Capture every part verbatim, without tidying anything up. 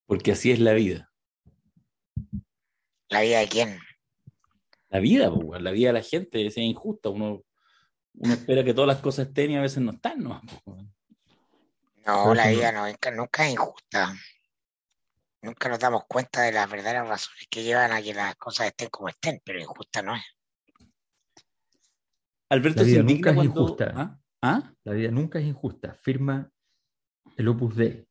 porque así es la vida. ¿La vida de quién? La vida, po, weón, la vida de la gente es injusta. Uno, uno espera que todas las cosas estén y a veces no están, ¿no? Po, weón. No, Por la eso vida no. no, nunca, nunca es injusta. Nunca nos damos cuenta de las verdaderas razones que llevan a que las cosas estén como estén, pero injusta no es. Alberto La se vida indigna nunca es cuando. injusta. ¿Ah? ¿Ah? La vida nunca es injusta. Firma el Opus Dei.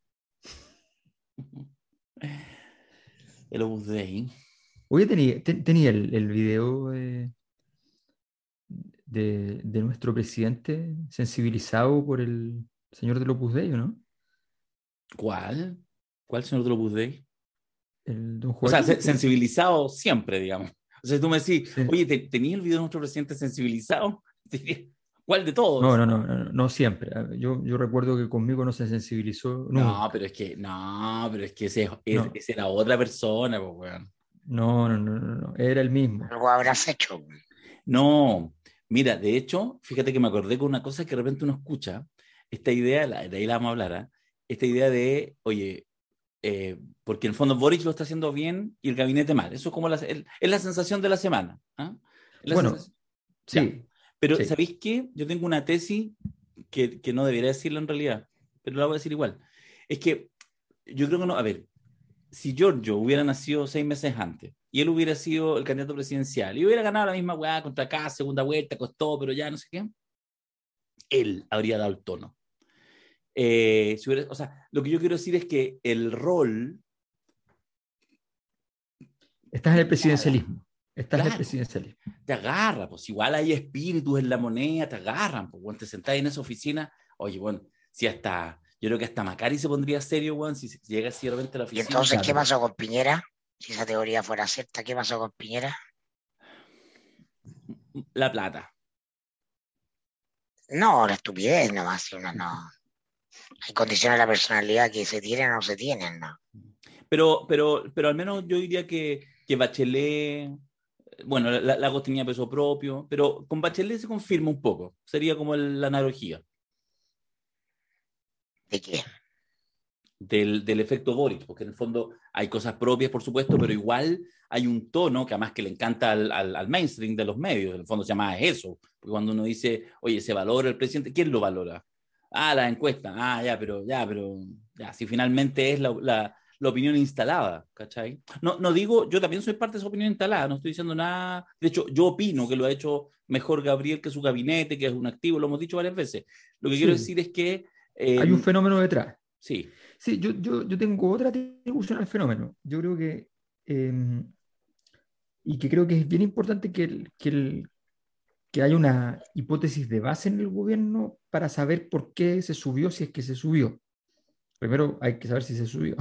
El Opus Dei. Hoy tenía, ten- tenía el, el video eh, de, de nuestro presidente sensibilizado por el señor del Opus Dei, ¿o no? ¿Cuál? ¿Cuál señor del Opus Dei? El don O sea, Joaquín, se- pues. sensibilizado siempre, digamos. O sea, si tú me decís, Sí. oye, ¿te, ¿tenías el video de nuestro presidente sensibilizado? ¿Cuál de No, todos? no, no, no, no siempre. A ver, Yo, yo recuerdo que conmigo no se sensibilizó No, nunca. pero es que, no, pero es que ese, es- No, ese era otra persona, pues, weón. no, no, no, no, no. Era el mismo. Algo habrás hecho. No, mira, de hecho, fíjate que me acordé con una cosa que de repente uno escucha, esta idea, la- de ahí la vamos a hablar, ¿ah? Esta idea de, oye, eh, porque en el fondo Boric lo está haciendo bien y el gabinete mal. Eso es como la, el- es la sensación de la semana. ¿Ah? Es la Bueno, sensación. Ya. sí, Pero, sí. ¿sabéis qué? Yo tengo una tesis que, que no debería decirla en realidad, pero la voy a decir igual. Es que yo creo que no, a ver, si Giorgio hubiera nacido seis meses antes y él hubiera sido el candidato presidencial y hubiera ganado la misma weá contra acá, segunda vuelta, costó, pero ya no sé qué, él habría dado el tono. Eh, si hubiera, o sea, lo que yo quiero decir es que el rol Estás en te el agarra, presidencialismo. Estás en el claro, presidencialismo. te agarra, pues igual hay espíritus en la moneda, te agarran, pues cuando te sentás en esa oficina, oye, bueno, si hasta, yo creo que hasta Macari se pondría serio, weón, si, si llega así de repente a la ¿Y oficina. entonces qué Claro. pasó con Piñera? Si esa teoría fuera cierta, ¿qué pasó con Piñera? La plata. No, la estupidez nomás, si uno no. Hay condiciones de la personalidad que se tienen o no se tienen, ¿no? Pero, pero, pero al menos yo diría que, que Bachelet, bueno, la, la tenía peso propio, pero con Bachelet se confirma un poco, sería como el- la analogía ¿De qué? del, del efecto Boric, porque en el fondo hay cosas propias, por supuesto, pero igual hay un tono que además que le encanta al, al, al mainstream de los medios, en el fondo se llama eso, porque cuando uno dice, oye, se valora el presidente, ¿quién lo valora? Ah, la encuesta, ah, ya, pero, ya, pero, ya, si finalmente es la, la, la opinión instalada, ¿cachai? No, no digo, yo también soy parte de esa opinión instalada, no estoy diciendo nada, de hecho, yo opino que lo ha hecho mejor Gabriel que su gabinete, que es un activo, lo hemos dicho varias veces. Lo que quiero Sí, decir es que, hay un eh, fenómeno detrás. sí, Sí, yo, yo, yo tengo otra atribución al fenómeno. Yo creo que, eh, y que creo que es bien importante que, el- que, el- que haya una hipótesis de base en el gobierno para saber por qué se subió, si es que se subió. Primero hay que saber si se subió.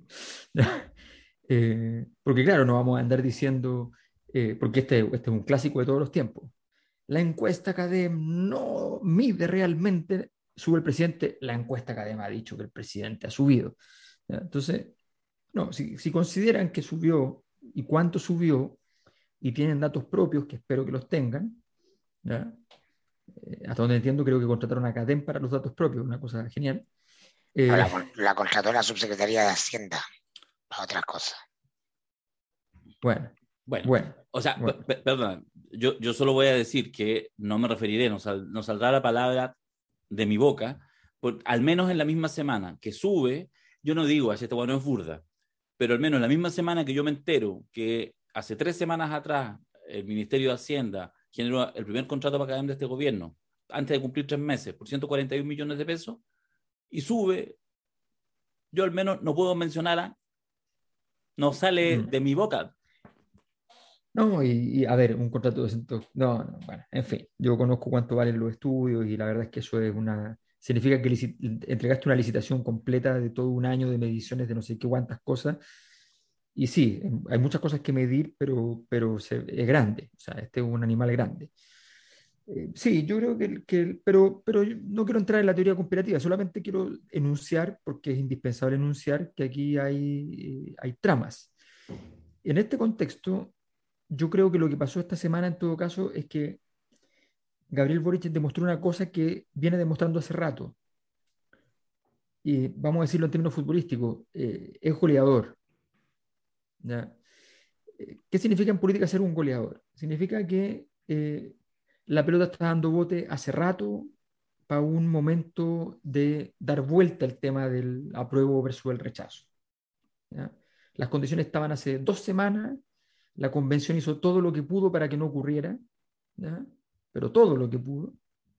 Eh, porque claro, no vamos a andar diciendo, eh, porque este, este es un clásico de todos los tiempos. La encuesta Cadem no mide realmente, sube el presidente, la encuesta Cadem ha dicho que el presidente ha subido. ¿Ya? Entonces, no, si, si consideran que subió y cuánto subió y tienen datos propios, que espero que los tengan, ¿ya? Eh, hasta donde entiendo, creo que contrataron a Cadem para los datos propios, una cosa genial. No, Eh, la, la contrató la subsecretaría de Hacienda para otras cosas. bueno, bueno, bueno, o sea, bueno. p- perdón, yo, yo solo voy a decir que no me referiré, no, sal, no saldrá la palabra de mi boca, por, al menos en la misma semana que sube, yo no digo, así esta bueno es burda, pero al menos en la misma semana que yo me entero que hace tres semanas atrás el Ministerio de Hacienda generó el primer contrato para cadena de este gobierno, antes de cumplir tres meses, por ciento cuarenta y un millones de pesos, y sube, yo al menos no puedo mencionar, no sale Mm. de mi boca. No, y, y, a ver, un contrato de ciento, no, no, bueno, en fin, yo conozco cuánto valen los estudios y la verdad es que eso es una, significa que lici- entregaste una licitación completa de todo un año de mediciones de no sé qué cuántas cosas. Y sí, em, hay muchas cosas que medir, pero, pero se- es grande, o sea, este es un animal grande. Eh, sí, yo creo que, el- que el- pero, pero yo no quiero entrar en la teoría conspirativa, solamente quiero enunciar, porque es indispensable enunciar que aquí hay, eh, hay tramas. En este contexto, yo creo que lo que pasó esta semana en todo caso es que Gabriel Boric demostró una cosa que viene demostrando hace rato. y vamos a decirlo en términos futbolísticos, eh, es goleador. ¿Ya? ¿Qué significa en política ser un goleador? Significa que eh, la pelota está dando bote hace rato para un momento de dar vuelta al tema del apruebo versus el rechazo. ¿Ya? Las condiciones estaban hace dos semanas, la convención hizo todo lo que pudo para que no ocurriera, ¿ya? Pero todo lo que pudo.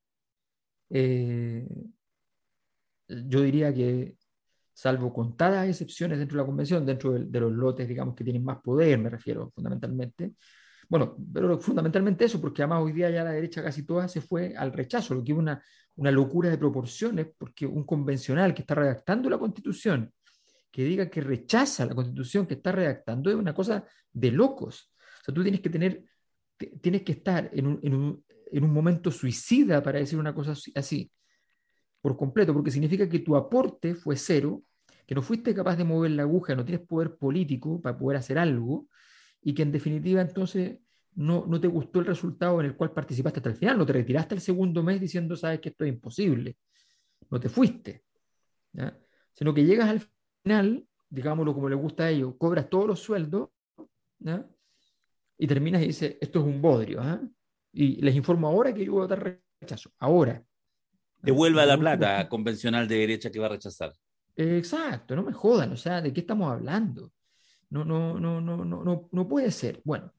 Eh, yo diría que, salvo contadas excepciones dentro de la convención, dentro de, de los lotes, digamos, que tienen más poder, me refiero fundamentalmente, bueno, pero fundamentalmente eso, porque además hoy día ya la derecha casi toda se fue al rechazo, lo que es una, una locura de proporciones, porque un convencional que está redactando la Constitución, que diga que rechaza la Constitución que está redactando, es una cosa de locos. O sea, tú tienes que tener, tienes que estar en un, en un, en un momento suicida para decir una cosa así, por completo, porque significa que tu aporte fue cero, que no fuiste capaz de mover la aguja, no tienes poder político para poder hacer algo, y que en definitiva entonces no, no te gustó el resultado en el cual participaste hasta el final, no te retiraste el segundo mes diciendo, sabes que esto es imposible, no te fuiste, ¿ya? Sino que llegas al final, digámoslo como le gusta a ellos, cobras todos los sueldos, ¿ya? Y terminas y dices, esto es un bodrio, ¿eh? Y les informo ahora que yo voy a votar rechazo, ahora. Devuelva Y por la último, plata convencional de derecha que va a rechazar. exacto, no me jodan, o sea, ¿de qué estamos hablando? No, no, no, no, no, no, no puede ser. Bueno,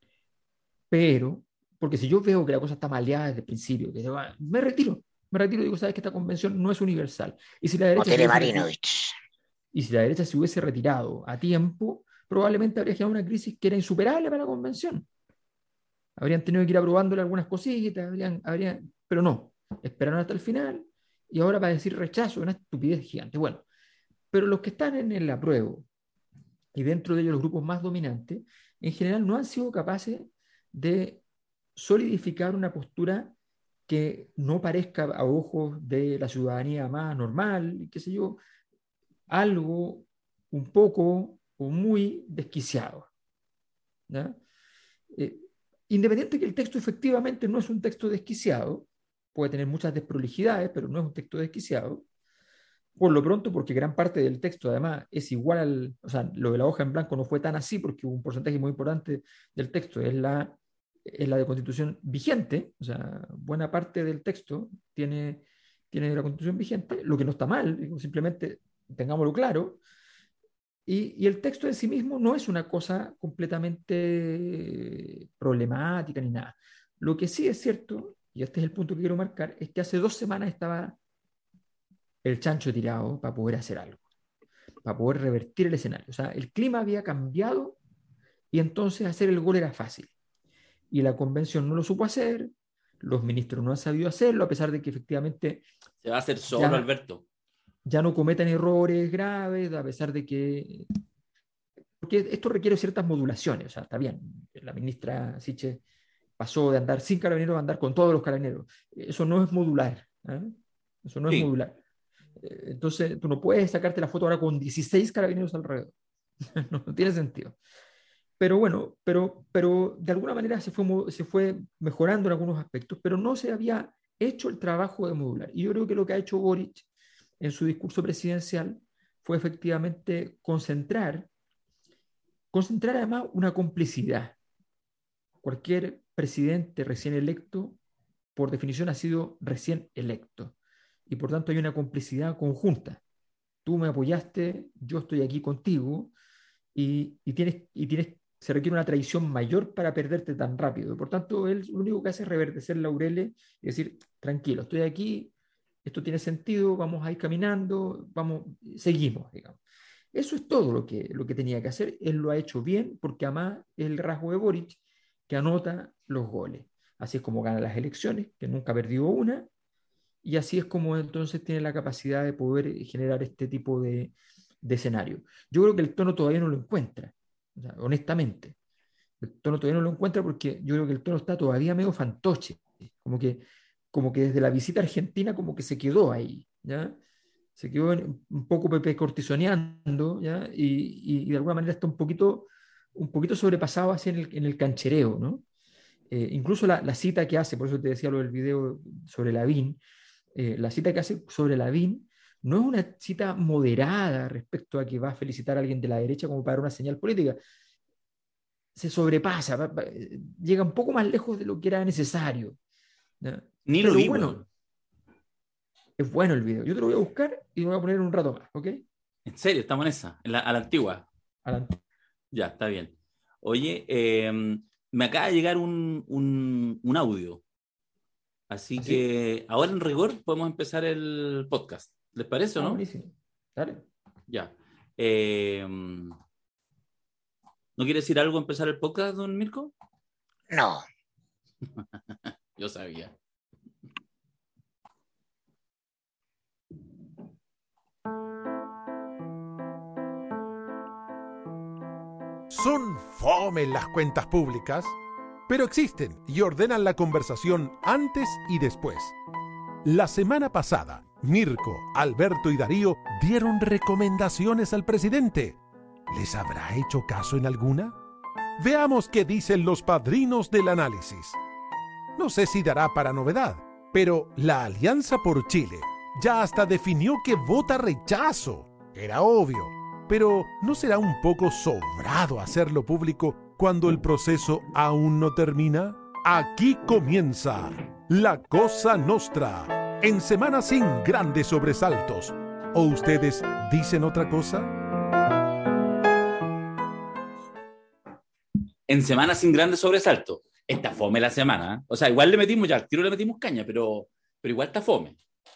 pero, porque si yo veo que la cosa está maleada desde el principio, que se va, me retiro, me retiro y digo, sabes que esta convención no es universal. Y si la Como derecha se tiene hubiese retirado, Marinovich. y si la derecha se hubiese retirado a tiempo, probablemente habría generado una crisis que era insuperable para la convención. Habrían tenido que ir aprobándole algunas cositas, habrían, habrían, pero no, esperaron hasta el final y ahora para decir rechazo, una estupidez gigante. Bueno, pero los que están en el apruebo y dentro de ellos los grupos más dominantes, en general no han sido capaces de solidificar una postura que no parezca a ojos de la ciudadanía más normal, qué sé yo, algo un poco o muy desquiciado. ¿Ya? Eh, Independiente que el texto efectivamente no es un texto desquiciado, puede tener muchas desprolijidades, pero no es un texto desquiciado, por lo pronto, porque gran parte del texto además es igual al, o sea, lo de la hoja en blanco no fue tan así porque un porcentaje muy importante del texto es la, es la de constitución vigente, o sea, buena parte del texto tiene, tiene la constitución vigente, lo que no está mal, simplemente tengámoslo claro, y, y el texto en sí mismo no es una cosa completamente problemática ni nada. Lo que sí es cierto, y este es el punto que quiero marcar, es que hace dos semanas estaba el chancho tirado para poder hacer algo, para poder revertir el escenario. O sea, el clima había cambiado y entonces hacer el gol era fácil. Y la convención no lo supo hacer, los ministros no han sabido hacerlo, a pesar de que efectivamente Se va a hacer solo, ya, Alberto. ya no cometan errores graves, a pesar de que... Porque esto requiere ciertas modulaciones, o sea, está bien, la ministra Siche pasó de andar sin carabineros a andar con todos los carabineros. Eso no es modular, ¿eh? Eso no es Sí, modular. Entonces, tú no puedes sacarte la foto ahora con dieciséis carabineros alrededor. no, no tiene sentido. Pero bueno, pero, pero de alguna manera se fue, se fue mejorando en algunos aspectos, pero no se había hecho el trabajo de modular. Y yo creo que lo que ha hecho Boric en su discurso presidencial fue efectivamente concentrar, concentrar además una complicidad. Cualquier presidente recién electo, por definición, ha sido recién electo. Y por tanto hay una complicidad conjunta. Tú me apoyaste, yo estoy aquí contigo, y, y, tienes, y tienes, se requiere una traición mayor para perderte tan rápido. Por tanto, él lo único que hace es reverdecer laureles y decir, tranquilo, estoy aquí, esto tiene sentido, vamos a ir caminando, vamos, seguimos, digamos. Eso es todo lo que, lo que tenía que hacer. Él lo ha hecho bien porque además es el rasgo de Boric que anota los goles. Así es como gana las elecciones, que nunca ha perdido una, y así es como entonces tiene la capacidad de poder generar este tipo de, de escenario. Yo creo que el tono todavía no lo encuentra, o sea, honestamente. El tono todavía no lo encuentra porque yo creo que el tono está todavía medio fantoche, como que, como que desde la visita a Argentina como que se quedó ahí, ¿ya? Se quedó en, un poco Pepe cortisoneando, ¿ya? Y, y, y, de alguna manera está un poquito, un poquito sobrepasado así en el, en el canchereo, ¿no? Eh, incluso la, la, cita que hace, por eso te decía lo del video sobre Lavín, eh, la cita que hace sobre Lavín no es una cita moderada respecto a que va a felicitar a alguien de la derecha como para dar una señal política. Se sobrepasa, va, va, llega un poco más lejos de lo que era necesario, ¿no? Ni lo Pero vi, bueno, weón. es bueno el video. Yo te lo voy a buscar y lo voy a poner un rato más, ¿ok? En serio, estamos en esa, en la, a la antigua. Adelante. Ya, está bien. Oye, eh, me acaba de llegar un, un, un audio. Así ¿Así? que ahora en rigor podemos empezar el podcast. ¿Les parece o Ah, no? buenísimo. Dale. Ya. Eh, ¿No quiere decir algo empezar el podcast, don Mirko? No, Yo sabía. Son fome las cuentas públicas, pero existen y ordenan la conversación antes y después. La semana pasada, Mirko, Alberto y Darío dieron recomendaciones al presidente. ¿Les habrá hecho caso en alguna? Veamos qué dicen los padrinos del análisis. No sé si dará para novedad, pero la Alianza por Chile ya hasta definió que vota rechazo. Era obvio, pero ¿no será un poco sobrado hacerlo público cuando el proceso aún no termina? Aquí comienza La Cosa Nostra, en semana sin grandes sobresaltos. ¿O ustedes dicen otra cosa? En semana sin grandes sobresaltos. Está fome la semana, ¿eh? O sea, igual le metimos ya, al tiro le metimos caña, pero, pero igual está fome.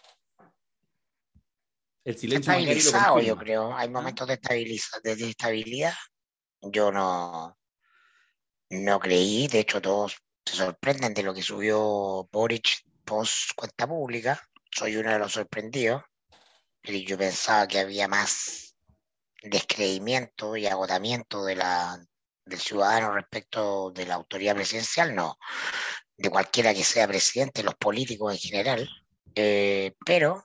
El está silencio Macari lo estabilizado, yo confirma. creo. Hay ¿Ah? momentos de, estabiliza, de estabilidad. Yo no, no creí, de hecho todos se sorprenden de lo que subió Boric post cuenta pública. Soy uno de los sorprendidos. Pero yo pensaba que había más descreimiento y agotamiento de la, del ciudadano respecto de la autoridad presidencial, no, de cualquiera que sea presidente, los políticos en general, eh, pero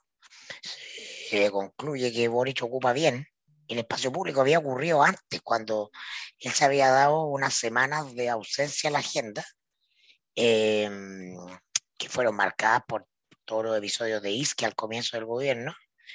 se concluye que Boric ocupa bien el espacio público. Había ocurrido antes, cuando él se había dado unas semanas de ausencia en la agenda, eh, que fueron marcadas por todos los episodios de Isque al comienzo del gobierno,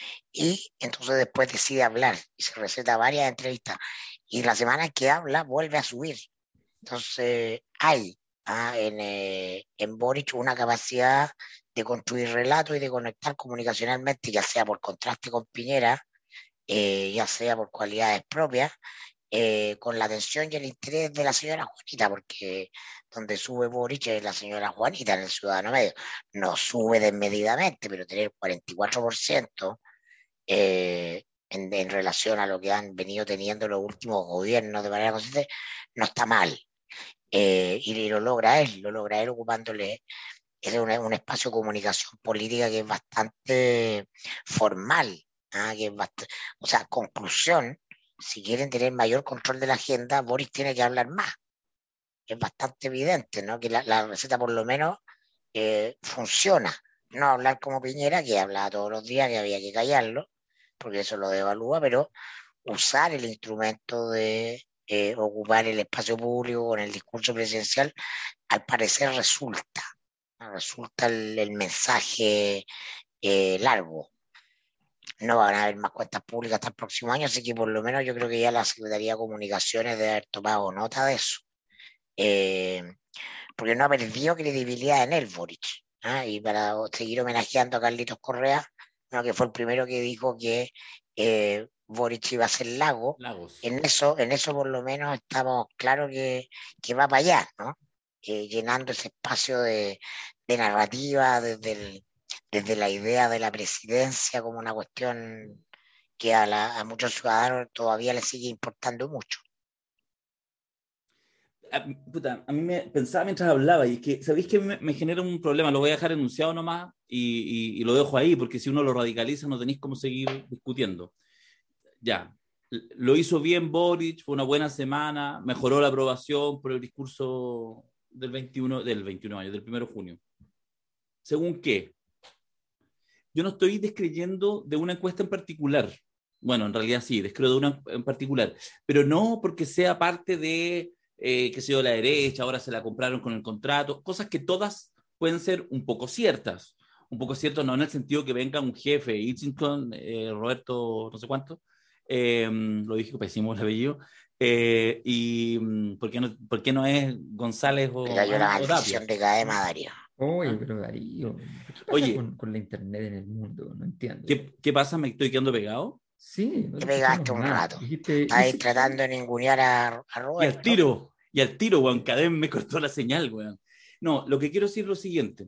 y entonces después decide hablar y se receta varias entrevistas, y la semana en que habla vuelve a subir. Entonces hay ah, en, eh, en Boric una capacidad de construir relatos y de conectar comunicacionalmente, ya sea por contraste con Piñera, eh, ya sea por cualidades propias, eh, con la atención y el interés de la señora Juanita, porque donde sube Boric es la señora Juanita en el Ciudadano Medio. No sube desmedidamente, pero tener cuarenta y cuatro por ciento eh, en, en relación a lo que han venido teniendo los últimos gobiernos de manera consistente, no está mal. Eh, y, y lo logra él, lo logra él ocupándole es un, un espacio de comunicación política que es bastante formal, ¿ah? Que es bast- o sea, conclusión, si quieren tener mayor control de la agenda, Boris tiene que hablar más. Es bastante evidente, ¿no? Que la, la receta por lo menos eh, funciona. No hablar como Piñera, que hablaba todos los días, que había que callarlo, porque eso lo devalúa, pero usar el instrumento de eh, ocupar el espacio público con el discurso presidencial, al parecer resulta, ¿no? Resulta el, el mensaje eh, largo. No van a haber más cuentas públicas hasta el próximo año, así que por lo menos yo creo que ya la Secretaría de Comunicaciones debe haber tomado nota de eso. Eh, porque no ha perdido credibilidad en él, Boric. ¿Ah? Y para seguir homenajeando a Carlitos Correa, ¿no? Que fue el primero que dijo que eh, Boric iba a ser Lago, Lagos. en eso, en eso por lo menos estamos claros que, que va para allá, ¿no? Eh, llenando ese espacio de, de narrativa desde, el, desde la idea de la presidencia como una cuestión que a, la, a muchos ciudadanos todavía les sigue importando mucho. A, puta, a mí me pensaba mientras hablaba y es que, ¿sabéis que me, me genera un problema? Lo voy a dejar enunciado nomás y, y, y lo dejo ahí, porque si uno lo radicaliza no tenéis cómo seguir discutiendo. Ya, lo hizo bien Boric, fue una buena semana, mejoró la aprobación por el discurso del veintiuno, del veintiuno de mayo, del primero de junio. ¿Según qué? Yo no estoy descreyendo de una encuesta en particular. Bueno, en realidad sí, descreo de una en particular, pero no porque sea parte de, eh, qué sé yo, la derecha, ahora se la compraron con el contrato, cosas que todas pueden ser un poco ciertas, un poco cierto, no en el sentido que venga un jefe, Hitchington, eh, Roberto, no sé cuánto, eh, lo dije pésimo el apellido, eh, y mm, ¿por qué, no, ¿por qué no es González Me o, cayó la ah, o Tapia? maldición de Cadema, Darío. Oye, ¿Ah? pero Darío, ¿qué pasa Oye, con, con la internet en el mundo? No entiendo. ¿qué, ¿qué pasa? ¿Me estoy quedando pegado? Sí, no Te te escuchamos pegaste un nada. rato. Dijiste, ¿y Estabas si qué? tratando de ningunear a, a Y al Roberto. tiro, y al tiro, weón, Cadem me cortó la señal, weón. No, lo que quiero decir es lo siguiente.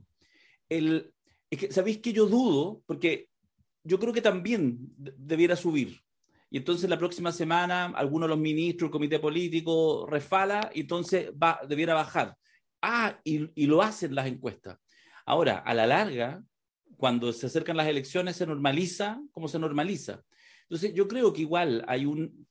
El, es que, ¿sabéis que yo dudo? Porque yo creo que también de- debiera subir. Y entonces la próxima semana alguno de los ministros, el comité político, refala y entonces va, debiera bajar. Ah, y, y lo hacen las encuestas. Ahora, a la larga, cuando se acercan las elecciones, se normaliza como se normaliza. Entonces, yo creo que igual hay un,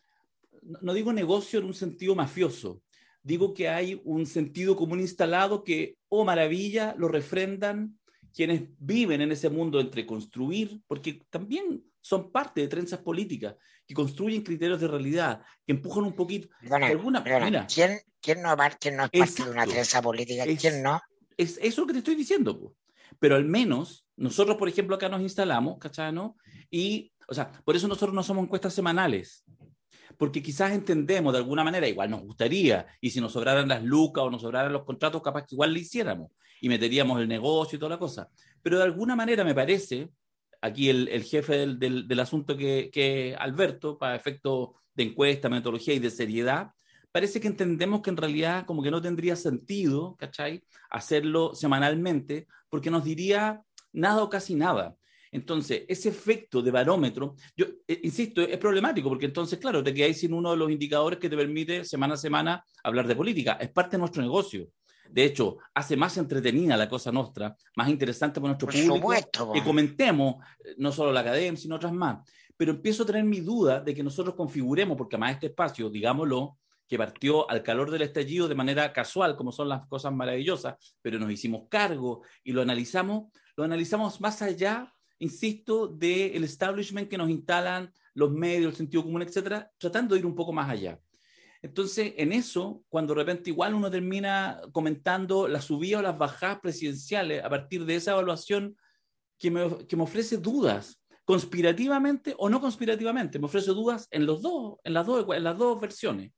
no digo negocio en un sentido mafioso, digo que hay un sentido común instalado que, oh maravilla, lo refrendan quienes viven en ese mundo entre construir, porque también son parte de trenzas políticas, que construyen criterios de realidad, que empujan un poquito, de Perdona, alguna, perdona. mira, ¿Quién, quién, no, va- quién no es parte de una exacto, trenza política? ¿Quién es, no? es eso que te estoy diciendo, po. Pero al menos nosotros, por ejemplo, acá nos instalamos, ¿cachai? ¿No? Y, o sea, por eso nosotros no somos encuestas semanales, porque quizás entendemos de alguna manera, igual nos gustaría, y si nos sobraran las lucas o nos sobraran los contratos, capaz que igual le hiciéramos y meteríamos el negocio y toda la cosa. Pero de alguna manera me parece, aquí el, el jefe del, del, del asunto que, que Alberto, para efectos de encuesta, metodología y de seriedad, parece que entendemos que en realidad como que no tendría sentido, ¿cachai? Hacerlo semanalmente, porque nos diría nada o casi nada. Entonces, ese efecto de barómetro, yo eh, insisto, es problemático porque entonces, claro, te quedáis sin uno de los indicadores que te permite semana a semana hablar de política. Es parte de nuestro negocio. De hecho, hace más entretenida la cosa nuestra, más interesante para nuestro Por público, supuesto, po. que comentemos, eh, no solo la academia, sino otras más. Pero empiezo a tener mi duda de que nosotros configuremos, porque además este espacio, digámoslo, que partió al calor del estallido de manera casual, como son las cosas maravillosas, pero nos hicimos cargo y lo analizamos, lo analizamos más allá, insisto, del establishment que nos instalan los medios, el sentido común, etcétera, tratando de ir un poco más allá. Entonces, en eso, cuando de repente igual uno termina comentando las subidas o las bajadas presidenciales a partir de esa evaluación que me, que me ofrece dudas, conspirativamente o no conspirativamente, me ofrece dudas en, los dos, en, las, dos, en las dos versiones.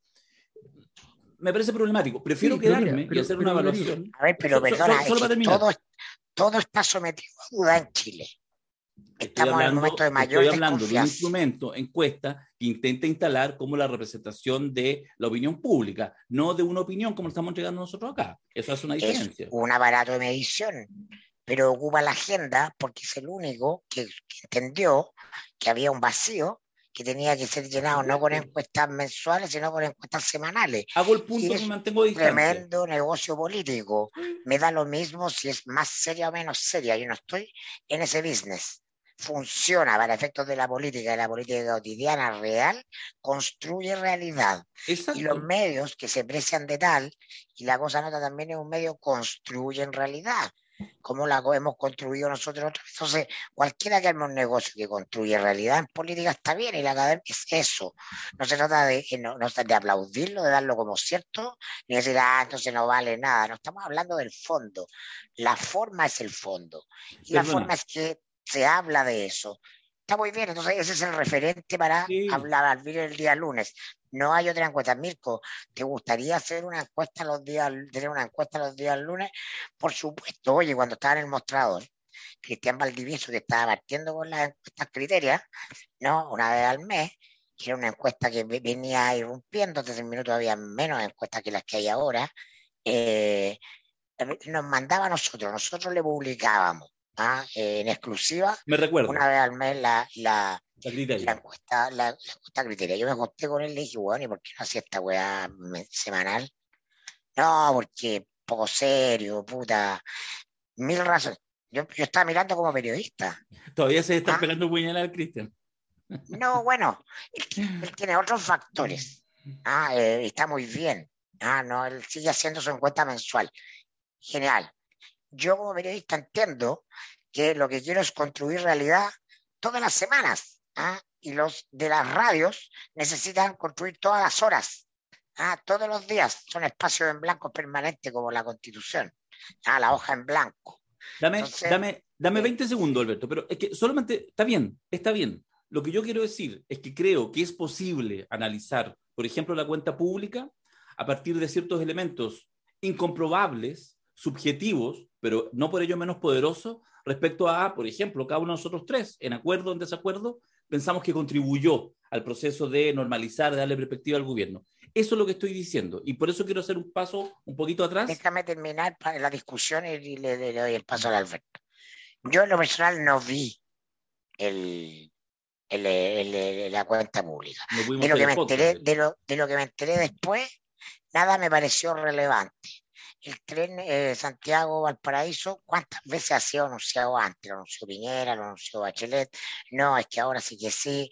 Me parece problemático. Prefiero Sí, pero mira, quedarme y pero, hacer una pero Darío, evaluación. A ver, pero So, so, perdona, so, es solo que para terminar. todo, todo está sometido a duda en Chile. Estoy Estamos en el momento hablando, de estoy mayor hablando de un desconfianza. instrumento, encuesta, que intenta instalar como la representación de la opinión pública, no de una opinión como estamos entregando nosotros acá. Eso hace una Es diferencia. un aparato de medición, pero ocupa la agenda porque es el único que, que entendió que había un vacío que tenía que ser Por llenado no con supuesto. encuestas mensuales, sino con encuestas semanales. Hago el Y punto que me es mantengo a distancia. tremendo negocio político. Sí. Me da lo mismo si es más seria o menos seria. Yo no estoy en ese business. Funciona para efectos de la política y la política cotidiana real, construye realidad. Y los Exacto. medios que se precian de tal, y la cosa nota también es un medio, construyen realidad, como la hemos construido nosotros. Entonces, cualquiera que arme un negocio que construye realidad en política está bien, y la academia es eso. No se trata de, no, no de aplaudirlo, de darlo como cierto, ni decir, ah, entonces no vale nada. No estamos hablando del fondo. La forma es el fondo. Y la Perdona. forma es que se habla de eso. Está muy bien, entonces ese es el referente para Sí. hablar al el día lunes. No hay otra encuesta. Mirko, ¿te gustaría hacer una encuesta los días, tener una encuesta los días lunes? Por supuesto. Oye, cuando estaba en el mostrador, Cristian Valdivieso, que estaba partiendo con las encuestas criterias, ¿no? Una vez al mes, que era una encuesta que venía irrumpiendo, desde el minuto había menos encuestas que las que hay ahora, eh, nos mandaba a nosotros, nosotros le publicábamos, ¿ah? eh, en exclusiva, Me recuerdo. una vez al mes la, la, La la criteria. encuesta, la, la encuesta criteria. Yo me acosté con él y le dije, bueno, ¿y por qué no hacía esta weá me- semanal? No, porque poco serio, puta, mil razones. Yo, yo estaba mirando como periodista. Todavía se está ¿Ah? pegando puñalada al Cristian. No, bueno, él, él tiene otros factores. Ah, eh, está muy bien. Ah, no, él sigue haciendo su encuesta mensual. Genial. Yo como periodista entiendo que lo que quiero es construir realidad todas las semanas. ¿Ah? Y los de las radios necesitan construir todas las horas. ¿Ah? Todos los días son espacios en blanco permanentes como la Constitución. ¿Ah? La hoja en blanco. Dame, Entonces, dame, Dame veinte segundos, Alberto, pero es que solamente, está bien, está bien. Lo que yo quiero decir es que creo que es posible analizar, por ejemplo, la cuenta pública a partir de ciertos elementos incomprobables, subjetivos, pero no por ello menos poderosos, respecto a, por ejemplo, cada uno de nosotros tres, en acuerdo o en desacuerdo, pensamos que contribuyó al proceso de normalizar, de darle perspectiva al gobierno. Eso es lo que estoy diciendo, y por eso quiero hacer un paso un poquito atrás. Déjame terminar la discusión y le, le, le doy el paso al Alberto. Yo en lo personal no vi el, el, el, el, la cuenta pública. No de, lo que me enteré, de, lo, de lo que me enteré después, nada me pareció relevante. El tren eh, Santiago-Valparaíso, ¿cuántas veces ha sido anunciado antes? Lo anunció Piñera, lo anunció Bachelet. No, es que ahora sí que sí.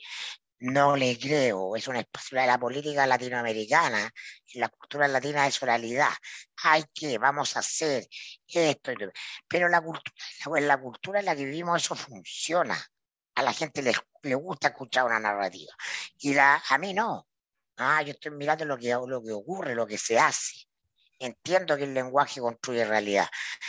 No le creo, es una espacio de la política latinoamericana, la cultura latina es oralidad, hay que, vamos a hacer esto, pero la cultura, en la cultura en la que vivimos eso funciona, a la gente le, le gusta escuchar una narrativa, y la, a mí no, ah, yo estoy mirando lo que, lo que ocurre, lo que se hace, entiendo que el lenguaje construye realidad,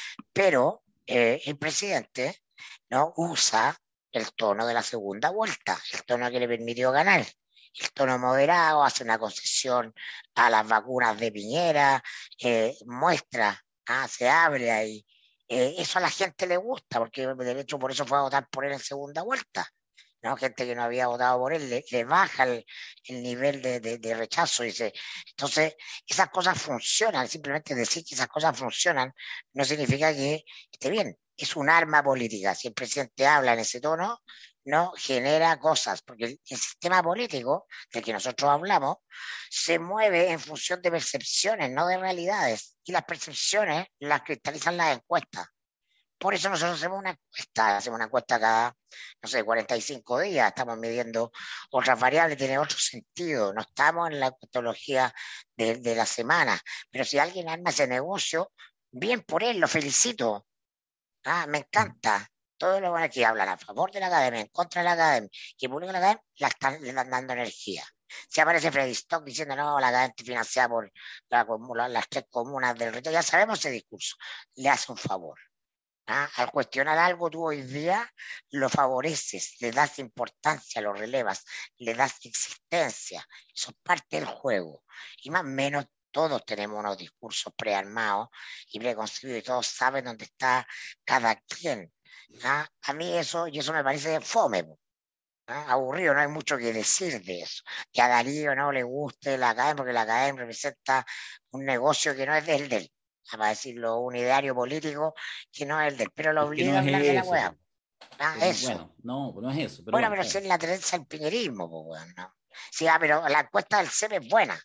pero eh, el presidente no usa el tono de la segunda vuelta, el tono que le permitió ganar, el tono moderado, hace una concesión a las vacunas de Piñera, eh, muestra, ah, se abre ahí. Eh, eso a la gente le gusta, porque de hecho por eso fue a votar por él en segunda vuelta. ¿No? Gente que no había votado por él, le, le baja el, el nivel de, de, de rechazo. Dice. Entonces, esas cosas funcionan, simplemente decir que esas cosas funcionan no significa que esté bien. Es un arma política. Si el presidente habla en ese tono, no genera cosas, porque el, el sistema político del que nosotros hablamos se mueve en función de percepciones, no de realidades, y las percepciones las cristalizan las encuestas. Por eso nosotros hacemos una encuesta, hacemos una encuesta cada, no sé, cuarenta y cinco días, estamos midiendo otras variables, tiene otro sentido, no estamos en la metodología de, de la semana, pero si alguien arma ese negocio, bien por él, lo felicito. Ah, me encanta. Todos los buenos que hablan a favor de la academia, en contra de la academia, que publican la academia, la están, le están dando energía. Si aparece Freddy Stock diciendo no, la academia financiada por la, la, las tres comunas del reto, ya sabemos ese discurso, le hace un favor. ¿Ah? Al cuestionar algo, tú hoy día lo favoreces, le das importancia, lo relevas, le das existencia. Eso es parte del juego. Y más o menos todos tenemos unos discursos prearmados y preconcebidos y todos saben dónde está cada quien. ¿Ah? A mí eso, y eso me parece fome. ¿Ah? Aburrido, no hay mucho que decir de eso. Que a Darío no le guste la academia porque la academia representa un negocio que no es del del. Para decirlo, un ideario político que no es el del, pero lo es obliga no a hablar es de la eso. weá. Ah, no, eso. Bueno, no, no es eso. Pero bueno, bueno, pero si es la tendencia al piñerismo, pues, bueno, ¿no? Sí, ah, pero la encuesta del C E P es buena.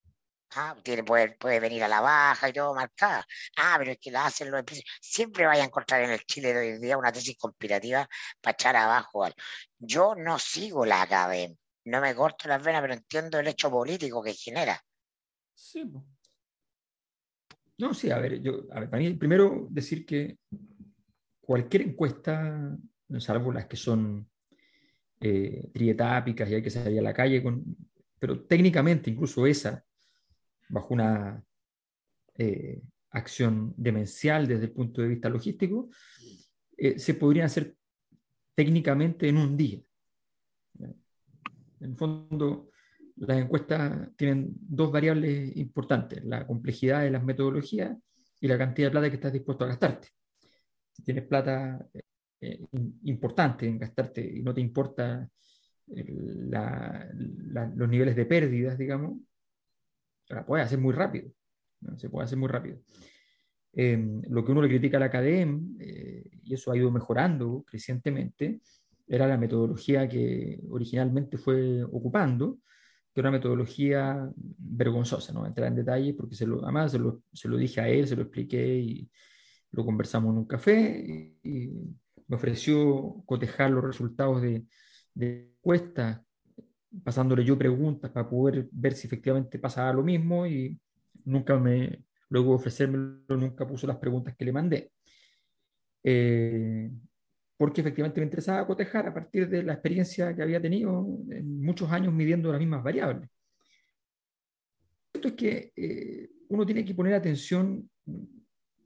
Ah, tiene, puede, puede venir a la baja y todo marcada. Ah, pero es que la hacen los empresarios. Siempre vaya a encontrar en el Chile de hoy día una tesis conspirativa para echar abajo algo. Yo no sigo la academia, no me corto las venas, pero entiendo el hecho político que genera. Sí, pues. No, sí, a ver, yo, a ver, para mí, primero decir que cualquier encuesta, salvo las que son eh, trietápicas y hay que salir a la calle, con, pero técnicamente, incluso esa, bajo una eh, acción demencial desde el punto de vista logístico, eh, se podrían hacer técnicamente en un día. En el fondo, las encuestas tienen dos variables importantes, la complejidad de las metodologías y la cantidad de plata que estás dispuesto a gastarte. Si tienes plata eh, importante en gastarte y no te importa la, la, los niveles de pérdidas, digamos, la puedes hacer muy rápido, ¿no? Se puede hacer muy rápido. Eh, lo que uno le critica a la academia, eh, y eso ha ido mejorando crecientemente, era la metodología que originalmente fue ocupando, que era una metodología vergonzosa, no entrar en detalle, porque se lo, además se lo, se lo dije a él, se lo expliqué y lo conversamos en un café y, y me ofreció cotejar los resultados de, de encuestas, pasándole yo preguntas para poder ver si efectivamente pasaba lo mismo y nunca me, luego de ofrecérmelo, nunca puso las preguntas que le mandé. Eh, porque efectivamente me interesaba cotejar a partir de la experiencia que había tenido en muchos años midiendo las mismas variables. Esto es que eh, uno tiene que poner atención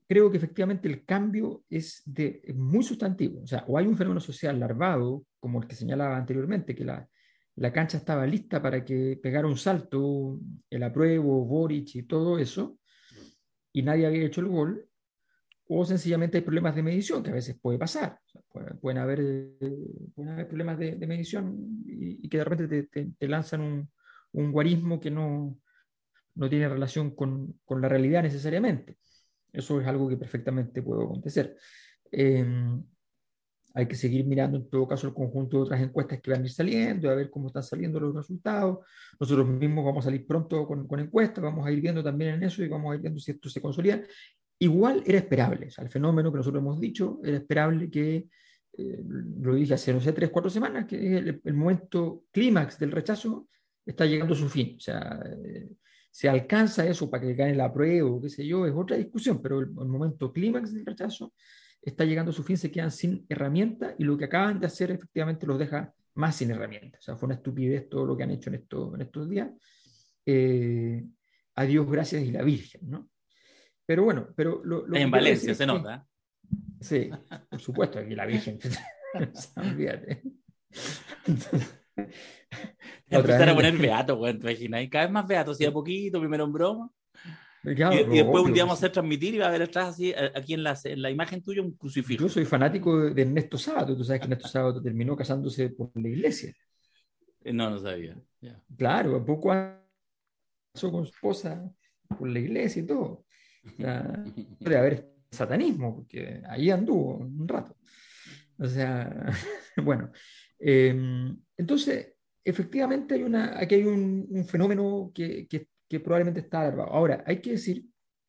creo que efectivamente el cambio es, de, es muy sustantivo. O sea, o hay un fenómeno social larvado, como el que señalaba anteriormente, que la, la cancha estaba lista para que pegara un salto, el apruebo, Boric y todo eso, y nadie había hecho el gol, o sencillamente hay problemas de medición, que a veces puede pasar. O sea, pueden, pueden, haber, eh, pueden haber problemas de, de medición y, y, que de repente te, te, te lanzan un, un guarismo que no, no tiene relación con, con la realidad necesariamente. Eso es algo que perfectamente puede acontecer. Eh, hay que seguir mirando en todo caso el conjunto de otras encuestas que van a ir saliendo, a ver cómo están saliendo los resultados. Nosotros mismos vamos a salir pronto con, con encuestas, vamos a ir viendo también en eso y vamos a ir viendo si esto se consolida. Igual era esperable, o sea, el fenómeno que nosotros hemos dicho, era esperable que, eh, lo dije hace, no sé, tres, cuatro semanas, que el, el momento clímax del rechazo está llegando a su fin. O sea, eh, se alcanza eso para que gane la prueba o qué sé yo, es otra discusión, pero el, el momento clímax del rechazo está llegando a su fin, se quedan sin herramientas y lo que acaban de hacer efectivamente los deja más sin herramientas. O sea, fue una estupidez todo lo que han hecho en, esto, en estos días. Eh, a Dios gracias y la Virgen, ¿no? Pero bueno, pero lo, lo que En quiero Valencia decir se es que, nota. sí, por supuesto, aquí la Virgen. Olvídate. Entonces, otra Empezar a vez, poner beato, güey, ¿te imaginas? Y cada vez más beato, así a poquito, primero en broma. claro, Y, y después un obvio, día pues, vamos a hacer transmitir y va a haber atrás, así, aquí en la, en la imagen tuya, un yo crucifijo. soy fanático de, de Ernesto Sábato. Tú sabes que Ernesto Sábato terminó casándose por la iglesia. Eh, No, no sabía. Yeah. Claro, a poco casó con su esposa por la iglesia y todo. O sea, puede haber satanismo, porque ahí anduvo un rato. O sea, bueno. Eh, entonces, efectivamente, hay una, aquí hay un, un fenómeno que, que, que, probablemente está alargado. Ahora, hay que decir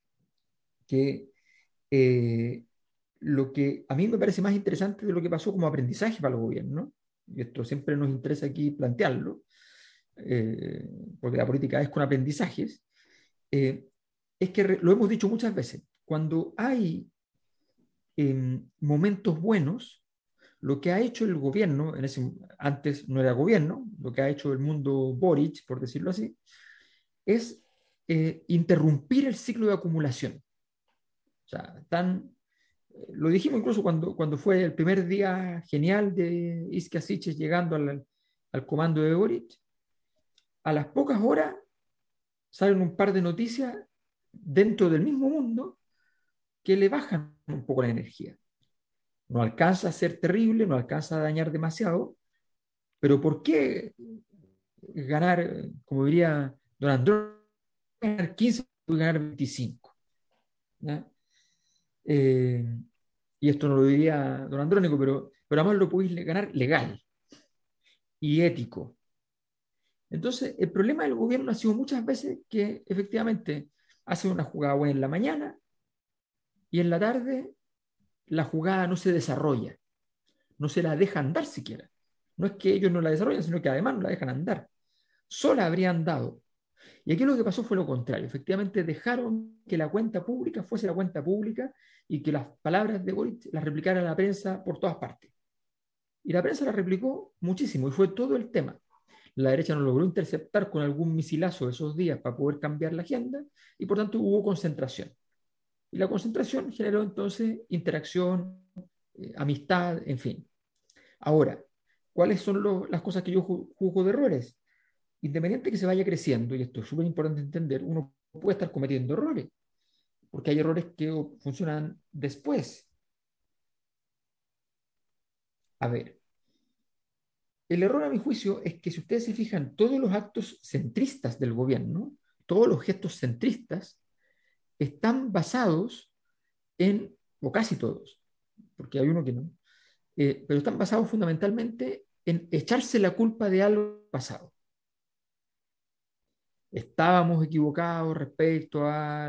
que eh, lo que a mí me parece más interesante de lo que pasó como aprendizaje para el gobierno, y esto siempre nos interesa aquí plantearlo, eh, porque la política es con aprendizajes, eh, es que re, lo hemos dicho muchas veces, cuando hay eh, momentos buenos, lo que ha hecho el gobierno, en ese, antes no era gobierno, lo que ha hecho el mundo Boric, por decirlo así, es eh, interrumpir el ciclo de acumulación. O sea, tan, lo dijimos incluso cuando, cuando fue el primer día genial de Iskia Siches llegando al, al comando de Boric, a las pocas horas salen un par de noticias dentro del mismo mundo que le bajan un poco la energía. No alcanza a ser terrible, no alcanza a dañar demasiado, pero ¿por qué ganar, como diría Don Andrés, ganar quince y ganar veinticinco? ¿Ya? Eh, y esto no lo diría Don Andrónico, pero, pero además lo podéis ganar legal y ético. Entonces, el problema del gobierno ha sido muchas veces que efectivamente hace una jugada buena en la mañana y en la tarde la jugada no se desarrolla, no se la deja andar siquiera. No es que ellos no la desarrollen, sino que además no la dejan andar. Sola habrían dado. Y aquí lo que pasó fue lo contrario. Efectivamente dejaron que la cuenta pública fuese la cuenta pública y que las palabras de Boric las replicara la prensa por todas partes. Y la prensa la replicó muchísimo y fue todo el tema. La derecha no logró interceptar con algún misilazo esos días para poder cambiar la agenda y por tanto hubo concentración. Y la concentración generó entonces interacción, eh, amistad, en fin. Ahora, ¿cuáles son los, las cosas que yo juzgo de errores? Independiente que se vaya creciendo, y esto es súper importante entender, uno puede estar cometiendo errores, porque hay errores que funcionan después. A ver, el error a mi juicio es que si ustedes se fijan, todos los actos centristas del gobierno, todos los gestos centristas, están basados en, o casi todos, porque hay uno que no, eh, pero están basados fundamentalmente en echarse la culpa de algo pasado. Estábamos equivocados respecto a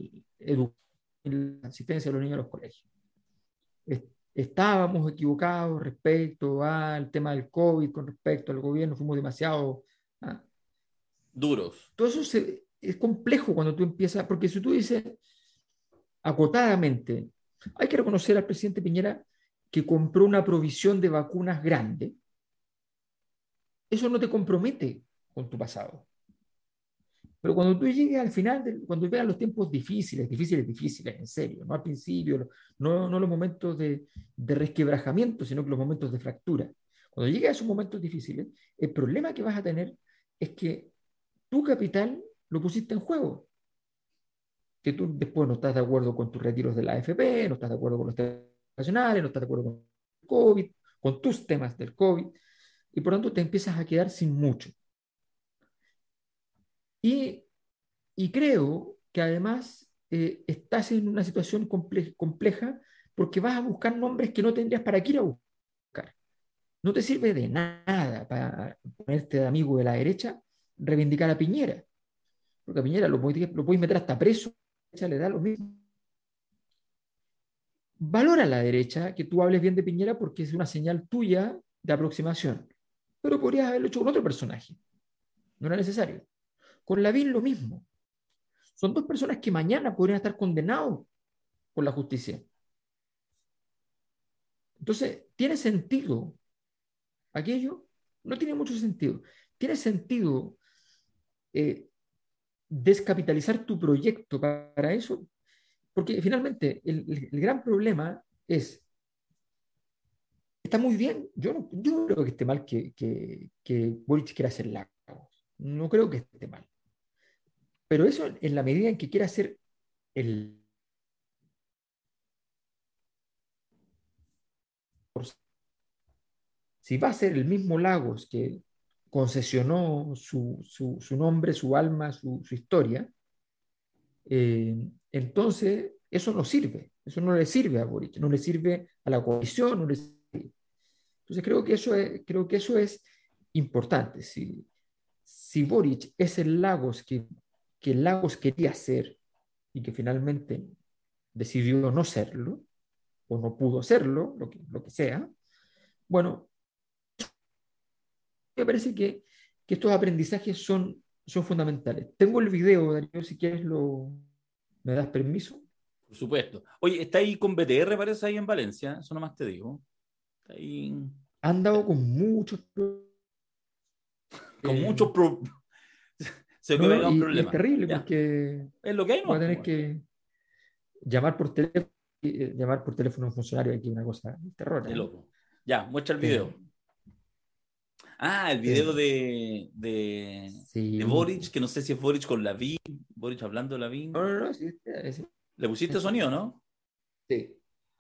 la asistencia de los niños a los colegios. Estábamos equivocados respecto al tema del COVID, con respecto al gobierno, fuimos demasiado... ¿ah? Duros. Todo eso se, es complejo cuando tú empiezas, porque si tú dices acotadamente, hay que reconocer al presidente Piñera que compró una provisión de vacunas grande, eso no te compromete con tu pasado. Pero cuando tú llegues al final, de, cuando veas los tiempos difíciles, difíciles, difíciles, en serio, no al principio, no, no los momentos de, de resquebrajamiento, sino que los momentos de fractura. Cuando llegues a esos momentos difíciles, el problema que vas a tener es que tu capital lo pusiste en juego. Que tú después no estás de acuerdo con tus retiros de la A F P, no estás de acuerdo con los temas nacionales, no estás de acuerdo con el COVID, con tus temas del COVID, y por lo tanto te empiezas a quedar sin mucho. Y, y creo que además eh, estás en una situación comple compleja porque vas a buscar nombres que no tendrías para qué ir a buscar. No te sirve de nada para ponerte de amigo de la derecha, reivindicar a Piñera, porque a Piñera lo podéis, lo podéis meter hasta preso, le da lo mismo. Valora a la derecha que tú hables bien de Piñera porque es una señal tuya de aproximación, pero podrías haberlo hecho con otro personaje, no era necesario. Con Lavín lo mismo. Son dos personas que mañana podrían estar condenados por la justicia. Entonces, ¿tiene sentido aquello? No tiene mucho sentido. ¿Tiene sentido eh, descapitalizar tu proyecto para eso? Porque finalmente el, el, el gran problema es, está muy bien, yo no, yo no creo que esté mal que, que, que Boric quiera hacer Lagos, no creo que esté mal, pero eso en la medida en que quiera hacer el... Si va a ser el mismo Lagos que concesionó su, su, su nombre, su alma, su, su historia, eh, entonces eso no sirve, eso no le sirve a Boric, no le sirve a la coalición, no le sirve. Entonces creo que eso es, creo que eso es importante. Si, si Boric es el Lagos que, que Lagos quería ser y que finalmente decidió no serlo, o no pudo serlo, lo que, lo que sea, bueno, me parece que, que estos aprendizajes son, son fundamentales. Tengo el video, Darío, si quieres lo, ¿me das permiso? Por supuesto. Oye, está ahí con B T R, parece, ahí en Valencia. Eso nomás te digo. Está ahí. Han dado con muchos... Con Eh, muchos pro... Se no, que no, venga un y, y es problema. terrible Ya. porque Es lo que hay, voy a ¿no? tener que llamar por teléfono, eh, llamar por teléfono a un funcionario aquí, una cosa de terror. De ¿Eh? loco. Ya, muestra el Eh, video. Ah, el eh, video de, de, de sí. Boric, que no sé si es Boric con Lavín, Boric hablando de No, Lavín. no, no, sí, sí, ¿Le pusiste sí. sonido, no? Sí.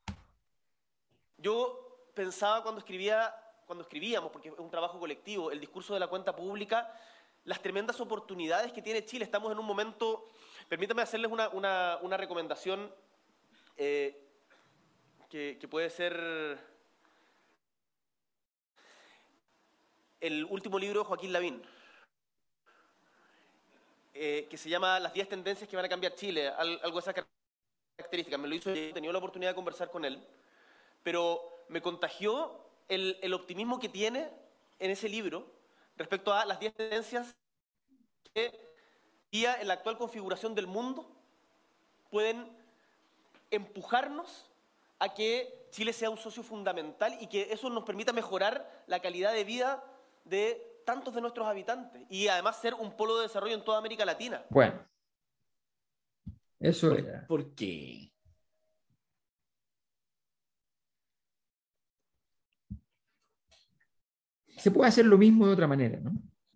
Yo pensaba cuando escribía, cuando escribíamos, porque es un trabajo colectivo, el discurso de la cuenta pública, las tremendas oportunidades que tiene Chile. Estamos en un momento, permítame hacerles una, una, una recomendación eh, que, que puede ser el último libro de Joaquín Lavín, eh, que se llama Las diez tendencias que van a cambiar Chile, algo de esas características. Me lo hizo, he tenido la oportunidad de conversar con él, pero me contagió el, el optimismo que tiene en ese libro respecto a las diez tendencias que día en la actual configuración del mundo pueden empujarnos a que Chile sea un socio fundamental y que eso nos permita mejorar la calidad de vida de tantos de nuestros habitantes y además ser un polo de desarrollo en toda América Latina. Bueno, eso ¿Por, era. ¿por qué? Se puede hacer lo mismo de otra manera, ¿no?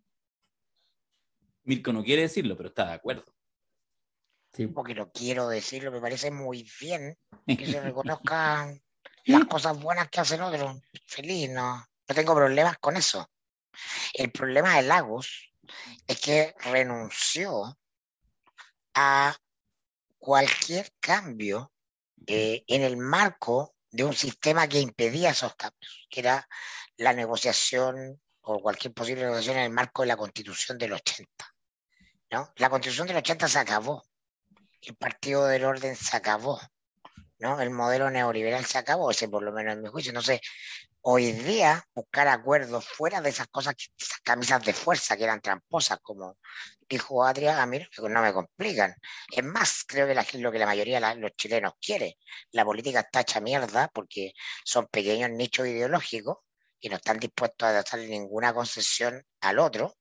Mirko no quiere decirlo, pero está de acuerdo. Sí. Porque lo quiero decirlo, me parece muy bien que se reconozcan las cosas buenas que hacen otros. Feliz, no, no tengo problemas con eso. El problema de Lagos es que renunció a cualquier cambio eh, en el marco de un sistema que impedía esos cambios, que era la negociación o cualquier posible negociación en el marco de la Constitución del ochenta, ¿no? La Constitución del ochenta se acabó, el Partido del Orden se acabó, ¿no? El modelo neoliberal se acabó, ese por lo menos en mi juicio. Entonces, hoy día buscar acuerdos fuera de esas cosas, esas camisas de fuerza que eran tramposas, como dijo Adrián, a mí no me complican. Es más, creo que la, lo que la mayoría de los chilenos quiere. La política está hecha mierda porque son pequeños nichos ideológicos y no están dispuestos a darle ninguna concesión al otro.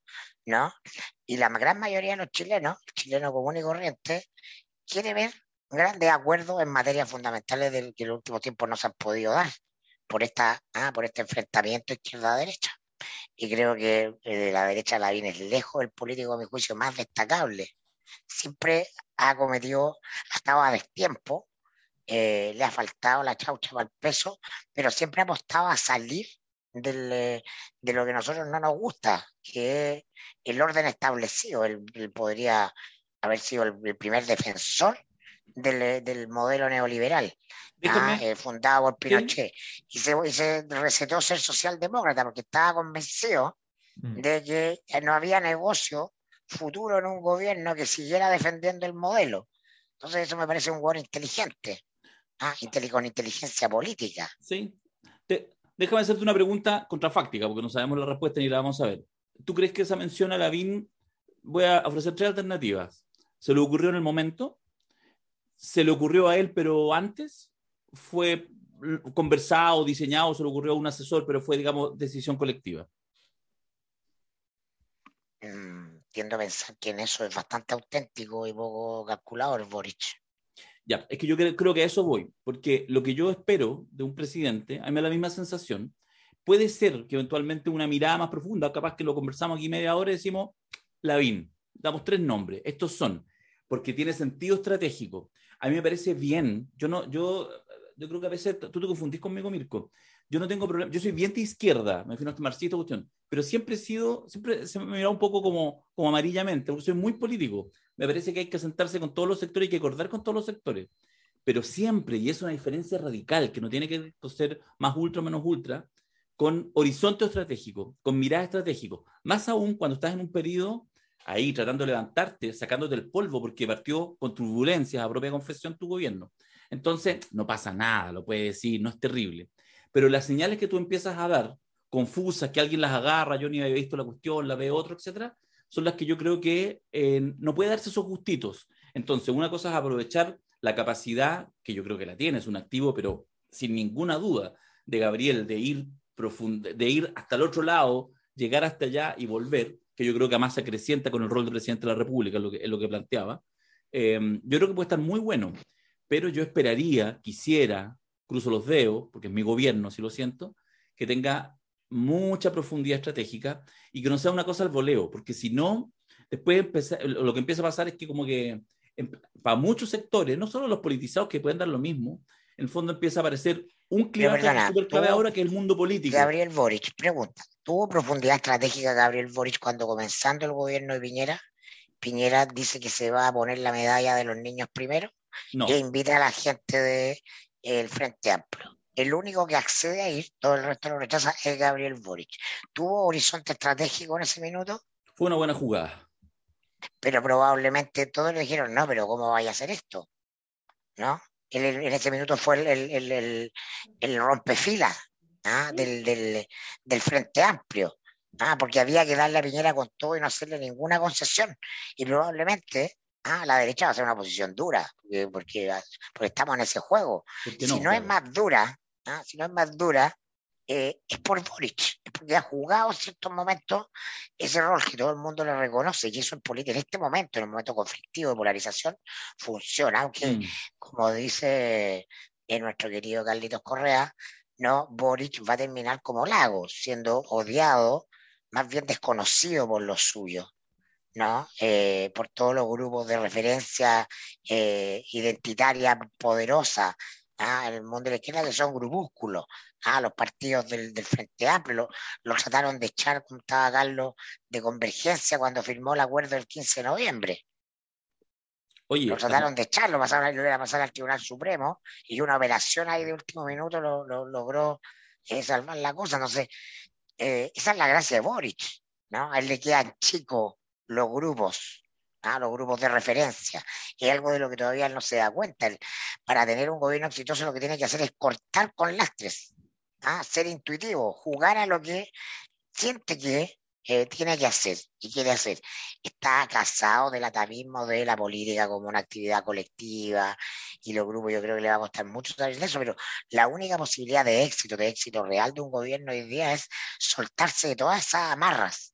¿no? Y la gran mayoría de los chilenos, el chileno común y corriente, quiere ver grandes acuerdos en materias fundamentales del que en los últimos tiempos no se han podido dar por, esta, ah, por este enfrentamiento izquierda-derecha. Y creo que eh, de la derecha Lavín es lejos el político, a mi juicio, más destacable. Siempre ha cometido, ha estado a destiempo, eh, le ha faltado la chaucha para el peso, pero siempre ha apostado a salir del, eh, de lo que a nosotros no nos gusta, que es el orden establecido. Él, él podría haber sido el, el primer defensor del, del modelo neoliberal, ah, Déjame, eh, fundado por ¿sí? Pinochet, y se, y se recetó ser socialdemócrata porque estaba convencido Mm. de que no había negocio futuro en un gobierno que siguiera defendiendo el modelo. Entonces eso me parece un gobierno inteligente, ah, con inteligencia política. Sí. Te- déjame hacerte una pregunta contrafáctica, porque no sabemos la respuesta ni la vamos a ver. ¿Tú crees que esa mención a Lavín, voy a ofrecer tres alternativas? ¿Se le ocurrió en el momento? ¿Se le ocurrió a él, pero antes? ¿Fue conversado, diseñado, se le ocurrió a un asesor, pero fue, digamos, decisión colectiva? Mm, tiendo a pensar que en eso es bastante auténtico y poco calculador Boric. Ya, es que yo creo, creo que a eso voy, porque lo que yo espero de un presidente, a mí me da la misma sensación, puede ser que eventualmente una mirada más profunda, capaz que lo conversamos aquí media hora y decimos, Lavín, damos tres nombres, estos son, porque tiene sentido estratégico. A mí me parece bien, yo no, yo, yo creo que a veces tú te confundís conmigo, Mirko. Yo no tengo problema, yo soy bien de izquierda, me refiero a este marxista cuestión, pero siempre he sido, siempre se me ha mirado un poco como, como amarillamente, porque soy muy político. Me parece que hay que sentarse con todos los sectores y que acordar con todos los sectores. Pero siempre, y es una diferencia radical, que no tiene que ser más ultra o menos ultra, con horizonte estratégico, con mirada estratégico. Más aún cuando estás en un periodo ahí tratando de levantarte, sacándote el polvo, porque partió con turbulencias a propia confesión tu gobierno. Entonces, no pasa nada, lo puedes decir, no es terrible. Pero las señales que tú empiezas a dar, confusas, que alguien las agarra, yo ni había visto la cuestión, la ve otro, etcétera, son las que yo creo que eh, no puede darse esos gustitos. Entonces, una cosa es aprovechar la capacidad, que yo creo que la tiene, es un activo, pero sin ninguna duda, de Gabriel, de ir, profund de ir hasta el otro lado, llegar hasta allá y volver, que yo creo que además se acrecienta con el rol de presidente de la República, es lo que, es lo que planteaba. Eh, yo creo que puede estar muy bueno, pero yo esperaría, quisiera, cruzo los dedos, porque es mi gobierno, si lo siento, que tenga mucha profundidad estratégica y que no sea una cosa al voleo, porque si no, después empezar, lo que empieza a pasar es que como que para muchos sectores, no solo los politizados que pueden dar lo mismo, en el fondo empieza a aparecer un Pero clivaje perdona, súper clave tuvo ahora que es el mundo político. Gabriel Boric, pregunta, ¿tuvo profundidad estratégica Gabriel Boric cuando comenzando el gobierno de Piñera? Piñera dice que se va a poner la medalla de los niños primero e No, invita a la gente del de, Frente Amplio. El único que accede a ir, todo el resto lo rechaza, es Gabriel Boric. ¿Tuvo horizonte estratégico en ese minuto? fue una buena jugada. Pero probablemente todos le dijeron, no, pero ¿cómo vaya a hacer esto? ¿No? Él, en ese minuto fue el, el, el, el, el rompefilas, ¿ah? del, del, del Frente Amplio. Ah, porque había que darle a Piñera con todo y no hacerle ninguna concesión. Y probablemente ah, la derecha va a ser una posición dura, porque, porque, porque estamos en ese juego. ¿Por qué Si no? no es Claro. más dura, ah, si no es más dura, eh, es por Boric, es porque ha jugado en ciertos momentos ese rol que todo el mundo le reconoce, y eso en política, en este momento, en el momento conflictivo de polarización, funciona, aunque, Mm. como dice eh, nuestro querido Carlitos Correa, no, Boric va a terminar como Lagos, siendo odiado, más bien desconocido por los suyos, ¿no? Eh, por todos los grupos de referencia eh, identitaria poderosa ¿ah? En el mundo de la izquierda, que son grupúsculos. ¿ah? Los partidos del, del Frente Amplio los lo trataron de echar, como estaba Carlos, de Convergencia cuando firmó el acuerdo del quince de noviembre. Lo Oye, trataron de echar, lo pasaron, lo iban a pasar al Tribunal Supremo y una operación ahí de último minuto lo, lo logró eh, salvar la cosa. Entonces, eh, esa es la gracia de Boric, ¿no? A él le quedan chicos los grupos, ¿ah? Los grupos de referencia. Es algo de lo que todavía no se da cuenta. Él, para tener un gobierno exitoso lo que tiene que hacer es cortar con lastres, ¿ah? Ser intuitivo, jugar a lo que siente que eh, tiene que hacer y quiere hacer. Está casado del atavismo de la política como una actividad colectiva y los grupos, yo creo que le va a costar mucho salir de eso, pero la única posibilidad de éxito, de éxito real de un gobierno hoy día es soltarse de todas esas amarras,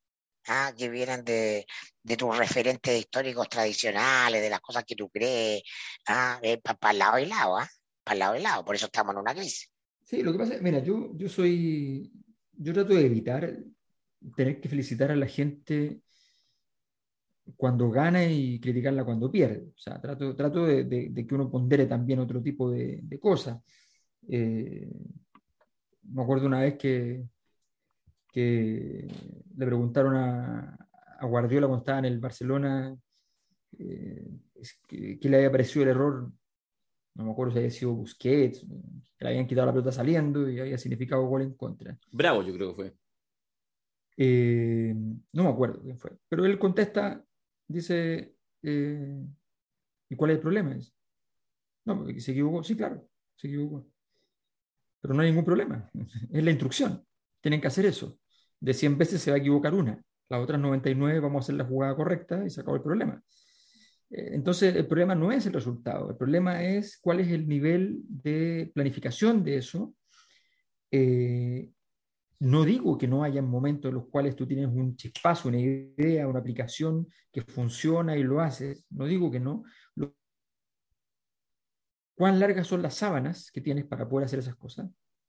ah, que vienen de, de tus referentes históricos tradicionales, de las cosas que tú crees, ah, eh, para el lado y lado, ¿ah? Para el lado y lado, por eso estamos en una crisis. Sí, lo que pasa es, mira, yo, yo soy, yo trato de evitar tener que felicitar a la gente cuando gana y criticarla cuando pierde. O sea, trato, trato de, de, de que uno pondere también otro tipo de, de cosas. Eh, me acuerdo una vez que, que le preguntaron a, a Guardiola cuando estaba en el Barcelona eh, que, que le había parecido el error, no me acuerdo si había sido Busquets, que le habían quitado la pelota saliendo y había significado gol en contra. Bravo, yo creo que fue. Eh, no me acuerdo quién fue, pero él contesta, dice, eh, ¿y cuál es el problema? Dice, no, porque se equivocó, sí, claro, se equivocó, pero no hay ningún problema, es la instrucción, tienen que hacer eso, de cien veces se va a equivocar una, las otras noventa y nueve vamos a hacer la jugada correcta y se acabó el problema. Entonces, el problema no es el resultado, el problema es cuál es el nivel de planificación de eso. Eh, no digo que no haya momentos en los cuales tú tienes un chispazo, una idea, una aplicación que funciona y lo haces, no digo que no. Lo, ¿cuán largas son las sábanas que tienes para poder hacer esas cosas?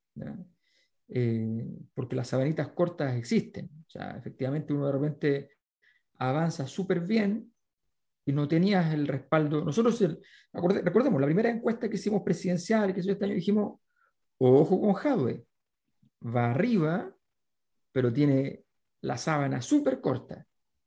Eh, porque las sabanitas cortas existen. O sea, efectivamente uno de repente avanza súper bien y no tenías el respaldo. Nosotros, el, recordemos, la primera encuesta que hicimos presidencial, que hizo este año, dijimos, ojo con Jadwe, va arriba, pero tiene la sábana súper corta.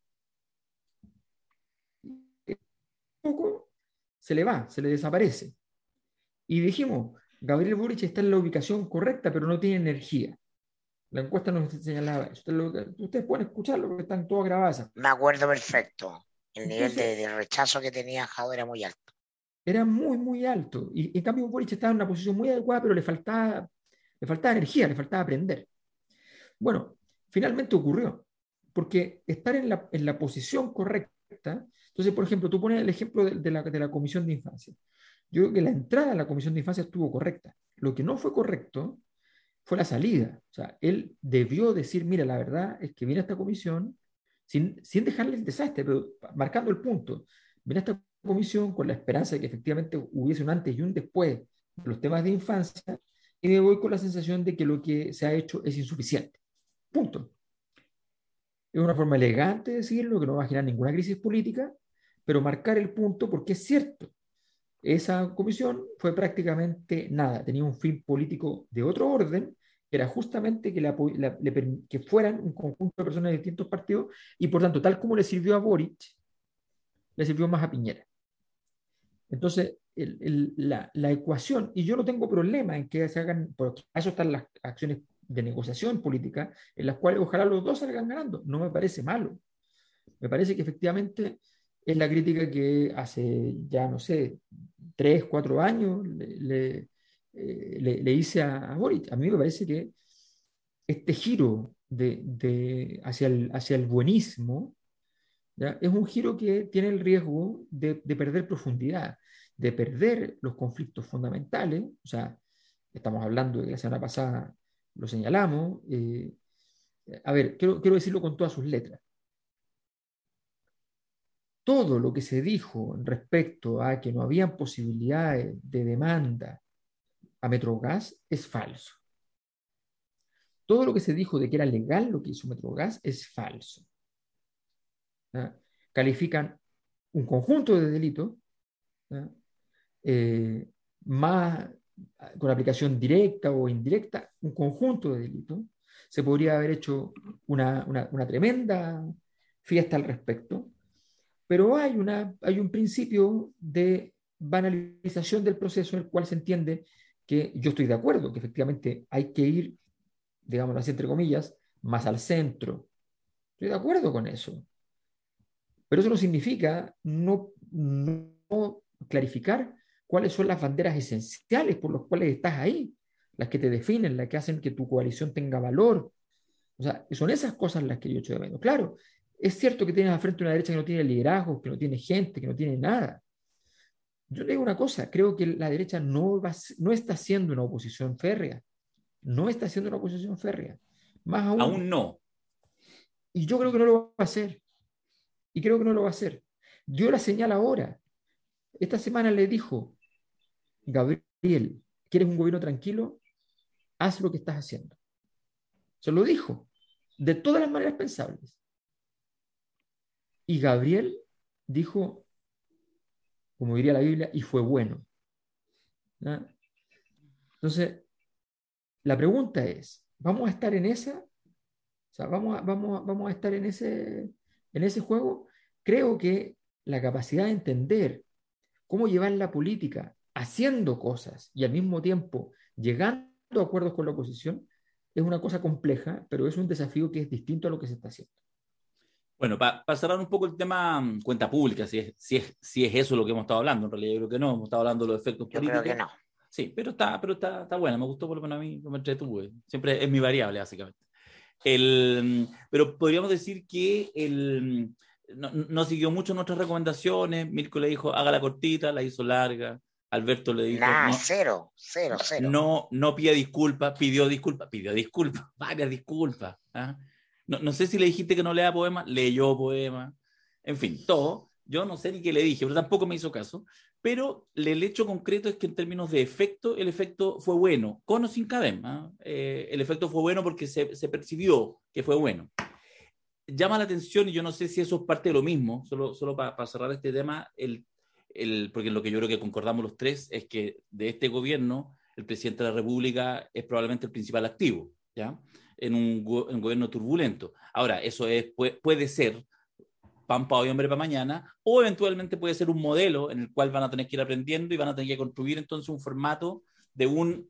Un poco se le va, se le desaparece. Y dijimos, Gabriel Boric está en la ubicación correcta, pero no tiene energía. La encuesta nos señalaba eso. Ustedes, ustedes pueden escucharlo porque están todas grabadas. Me acuerdo perfecto. El Entonces, nivel de, de rechazo que tenía Jado era muy alto. Era muy, muy alto. Y en cambio Boric estaba en una posición muy adecuada, pero le faltaba, le faltaba energía, le faltaba aprender. Bueno, finalmente ocurrió, porque estar en la, en la posición correcta, entonces, por ejemplo, tú pones el ejemplo de, de, la, de la Comisión de Infancia. Yo creo que la entrada a la Comisión de Infancia estuvo correcta. Lo que no fue correcto fue la salida. O sea, él debió decir, mira, la verdad es que viene esta comisión, sin, sin dejarle el desastre, pero marcando el punto. Viene esta comisión con la esperanza de que efectivamente hubiese un antes y un después de los temas de infancia, y me voy con la sensación de que lo que se ha hecho es insuficiente. Punto. Es una forma elegante de decirlo, que no va a generar ninguna crisis política, pero marcar el punto porque es cierto. Esa comisión fue prácticamente nada, tenía un fin político de otro orden, que era justamente que, la, la, le, que fueran un conjunto de personas de distintos partidos y por tanto, tal como le sirvió a Boric, le sirvió más a Piñera. Entonces, el, el, la, la ecuación, y yo no tengo problema en que se hagan, porque a eso están las acciones de negociación política, en las cuales ojalá los dos salgan ganando, no me parece malo. Me parece que efectivamente es la crítica que hace ya, no sé, tres, cuatro años le, le, eh, le, le hice a, a Boric. A mí me parece que este giro de, de, hacia, el, hacia el buenismo, ¿ya? Es un giro que tiene el riesgo de, de perder profundidad, de perder los conflictos fundamentales. O sea, estamos hablando de que la semana pasada lo señalamos. Eh, a ver, quiero, quiero decirlo con todas sus letras. Todo lo que se dijo respecto a que no habían posibilidades de demanda a Metrogas es falso. Todo lo que se dijo de que era legal lo que hizo Metrogas es falso. ¿Ya? Califican un conjunto de delitos, eh, más con aplicación directa o indirecta, un conjunto de delitos. Se podría haber hecho una, una, una tremenda fiesta al respecto, pero hay, una, hay un principio de banalización del proceso en el cual se entiende que yo estoy de acuerdo, que efectivamente hay que ir, digámoslo así, entre comillas, más al centro. Estoy de acuerdo con eso. Pero eso no significa no, no clarificar cuáles son las banderas esenciales por las cuales estás ahí, las que te definen, las que hacen que tu coalición tenga valor. O sea, son esas cosas las que yo estoy de menos. Claro, es cierto que tienes al frente una derecha que no tiene liderazgo, que no tiene gente, que no tiene nada. Yo le digo una cosa, creo que la derecha no, va, no está haciendo una oposición férrea. No está haciendo una oposición férrea. Más aún, Aún no. Y yo creo que no lo va a hacer. Y creo que no lo va a hacer. Dio la señal ahora. Esta semana le dijo, Gabriel, ¿quieres un gobierno tranquilo? Haz lo que estás haciendo. Se lo dijo, de todas las maneras pensables. Y Gabriel dijo, como diría la Biblia, y fue bueno. ¿Ya? Entonces, la pregunta es, ¿vamos a estar en esa? O sea, ¿vamos a, vamos a, vamos a estar en ese, en ese juego? Creo que la capacidad de entender cómo llevar la política haciendo cosas y al mismo tiempo llegando a acuerdos con la oposición es una cosa compleja, pero es un desafío que es distinto a lo que se está haciendo. Bueno, para pa cerrar un poco el tema um, cuenta pública, si es, si, es, si es eso lo que hemos estado hablando, en realidad yo creo que no, hemos estado hablando de los efectos Yo políticos. creo que no. Sí, pero está, pero está, está buena, me gustó por lo menos a mí, me entretuve. Siempre es mi variable, básicamente. El, pero podríamos decir que el, no, no siguió mucho nuestras recomendaciones. Mirko le dijo, haga la cortita, la hizo larga. Alberto le dijo, Nada, no, cero, cero, cero. no, no pida disculpas, pidió disculpas, pidió disculpas, varias disculpas. ¿Ah? No, no sé si le dijiste que no lea poemas, leyó poemas. En fin, todo. Yo no sé ni qué le dije, pero tampoco me hizo caso. Pero el hecho concreto es que en términos de efecto, el efecto fue bueno, con o sin Cadem. ¿eh? Eh, el efecto fue bueno porque se, se percibió que fue bueno. Llama la atención, y yo no sé si eso es parte de lo mismo, solo, solo para pa cerrar este tema, el, el, porque lo que yo creo que concordamos los tres es que de este gobierno, el presidente de la República es probablemente el principal activo, ¿ya? En un, en un gobierno turbulento. Ahora, eso es, puede, puede ser pan para hoy, hombre para mañana, o eventualmente puede ser un modelo en el cual van a tener que ir aprendiendo y van a tener que construir entonces un formato de un,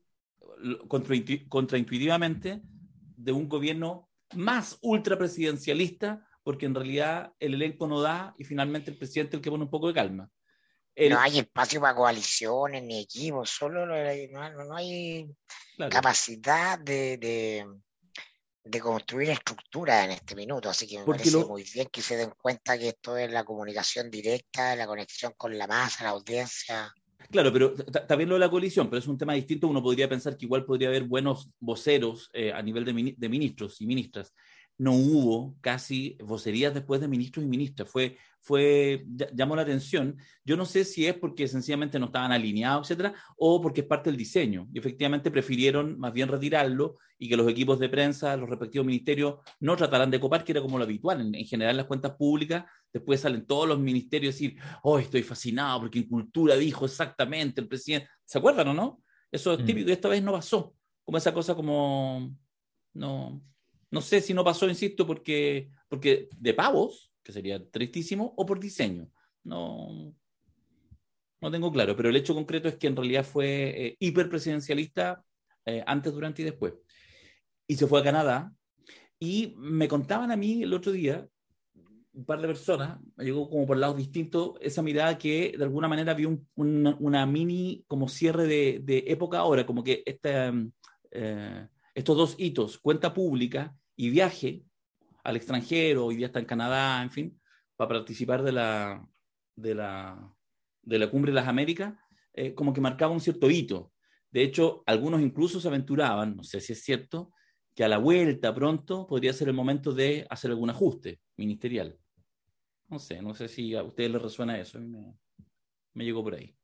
contraintuitivamente, de un gobierno más ultrapresidencialista, porque en realidad el elenco no da y finalmente el presidente es el que pone un poco de calma. El, no hay espacio para coaliciones ni equipos, solo no, no, no hay claro. capacidad de, de, de construir estructura en este minuto, así que me Porque parece lo... muy bien que se den cuenta que esto es la comunicación directa, la conexión con la masa, la audiencia. Claro, pero también lo de la coalición, pero es un tema distinto. Uno podría pensar que igual podría haber buenos voceros eh, a nivel de, min de ministros y ministras. No hubo casi vocerías después de ministros y ministras. Fue, fue, llamó la atención. Yo no sé si es porque sencillamente no estaban alineados, etcétera, o porque es parte del diseño. Y efectivamente prefirieron más bien retirarlo y que los equipos de prensa, los respectivos ministerios, no trataran de copar, que era como lo habitual. En, en general, en las cuentas públicas, después salen todos los ministerios a decir, oh, estoy fascinado porque en cultura dijo exactamente el presidente. ¿Se acuerdan o no? Eso es típico, mm. y esta vez no pasó. Como esa cosa como... no... No sé si no pasó, insisto, porque, porque de pavos, que sería tristísimo, o por diseño. No, no tengo claro, pero el hecho concreto es que en realidad fue eh, hiperpresidencialista eh, antes, durante y después. Y se fue a Canadá. Y me contaban a mí el otro día, un par de personas, me llegó como por lados distintos, esa mirada que de alguna manera vio un, una, una mini como cierre de, de época ahora, como que esta... Eh, estos dos hitos, cuenta pública y viaje al extranjero, hoy día está en Canadá, en fin, para participar de la, de la, de la Cumbre de las Américas, eh, como que marcaba un cierto hito. De hecho, algunos incluso se aventuraban, no sé si es cierto, que a la vuelta pronto podría ser el momento de hacer algún ajuste ministerial. No sé, no sé si a ustedes les resuena eso, a mí me, me llegó por ahí.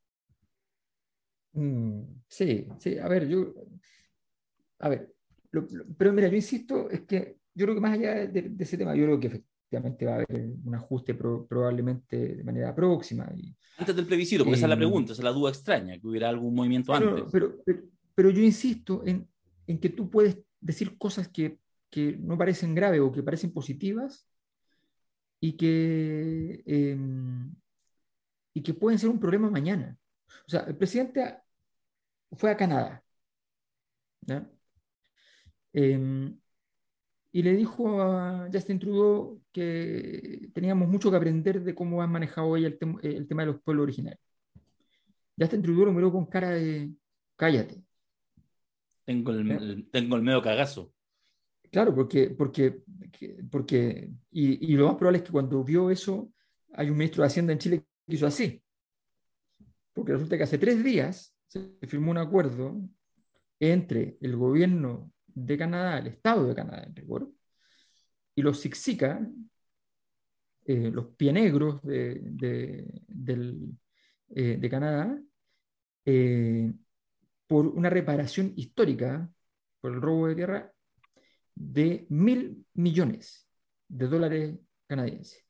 Mm, sí, sí, a ver, yo... A ver, Lo, lo, pero mira, yo insisto, es que yo creo que más allá de, de ese tema, yo creo que efectivamente va a haber un ajuste pro, probablemente de manera próxima. Y, antes del plebiscito, porque eh, esa es la pregunta, esa es la duda extraña, que hubiera algún movimiento pero, antes. Pero, pero, pero yo insisto en, en que tú puedes decir cosas que, que no parecen graves o que parecen positivas y que, eh, y que pueden ser un problema mañana. O sea, el presidente fue a Canadá, ¿ya? Eh, y le dijo a Justin Trudeau que teníamos mucho que aprender de cómo han manejado ella el, tem el tema de los pueblos originarios. Justin Trudeau lo miró con cara de cállate. Tengo el, el, tengo el medio cagazo. Claro, porque, porque, porque y, y lo más probable es que cuando vio eso, hay un ministro de Hacienda en Chile que hizo así. Porque resulta que hace tres días se firmó un acuerdo entre el gobierno de Canadá, el Estado de Canadá, en rigor, y los Siksika, eh, los pienegros de, de, del, eh, de Canadá, eh, por una reparación histórica, por el robo de tierra, de mil millones de dólares canadienses.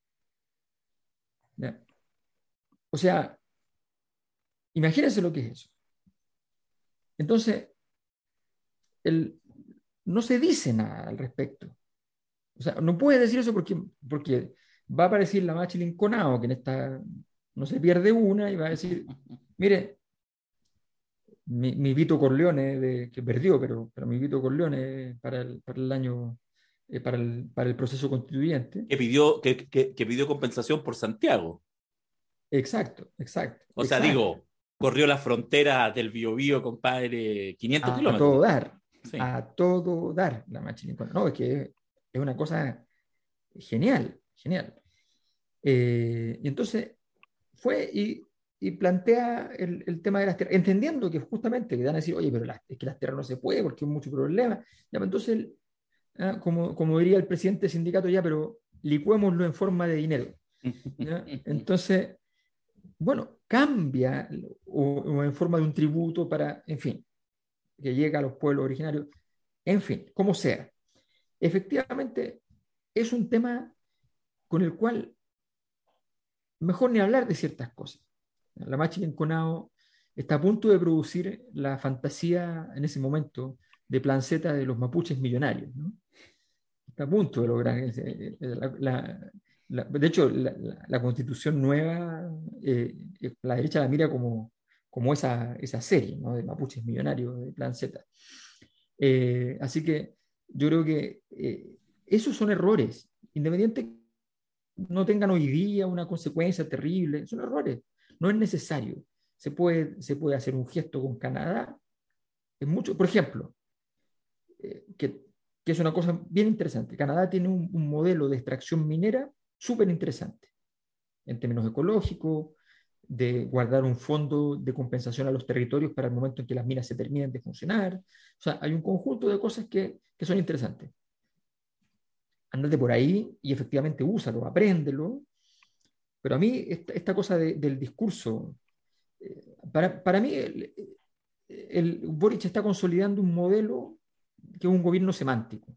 ¿Ya? O sea, imagínense lo que es eso. Entonces, el, no se dice nada al respecto. O sea, no puede decir eso porque, porque va a aparecer la Machilin Conao, que en esta no se pierde una, y va a decir, mire, mi, mi Vito Corleone, de, que perdió, pero, pero mi Vito Corleone para el, para el año, eh, para, el, para el proceso constituyente. Que pidió, que, que, que pidió compensación por Santiago. Exacto, exacto. O sea, exacto. digo, corrió la frontera del Biobío, compadre, quinientos a, kilómetros. A todo dar, sí. a todo dar la Machilin Conao. No, es que es una cosa genial, genial. Eh, y entonces fue y, y plantea el, el, tema de las tierras, entendiendo que justamente que van a decir, oye, pero las, es que las tierras no se puede porque hay mucho problema. Ya, entonces, ah, como, como diría el presidente del sindicato, ya, pero licuémoslo en forma de dinero. ¿Ya? Entonces, bueno, cambia o, o en forma de un tributo para, en fin, que llega a los pueblos originarios, en fin, como sea. Efectivamente, es un tema con el cual mejor ni hablar de ciertas cosas. La Machilin Conao está a punto de producir la fantasía en ese momento de Planceta de los mapuches millonarios, ¿no? Está a punto de lograr. La, la, la, de hecho, la, la, la constitución nueva, eh, la derecha la mira como, como esa, esa serie, ¿no? De mapuches millonarios de Planceta. Eh, así que yo creo que eh, esos son errores, independiente no tengan hoy día una consecuencia terrible, son errores, no es necesario. Se puede, se puede hacer un gesto con Canadá, es mucho, por ejemplo, eh, que, que es una cosa bien interesante. Canadá tiene un, un modelo de extracción minera súper interesante, en términos ecológicos, de guardar un fondo de compensación a los territorios para el momento en que las minas se terminen de funcionar. O sea, hay un conjunto de cosas que, que son interesantes. Andate por ahí y efectivamente úsalo, apréndelo. Pero a mí esta, esta cosa de, del discurso, eh, para, para mí el, el, Boric está consolidando un modelo que es un gobierno semántico,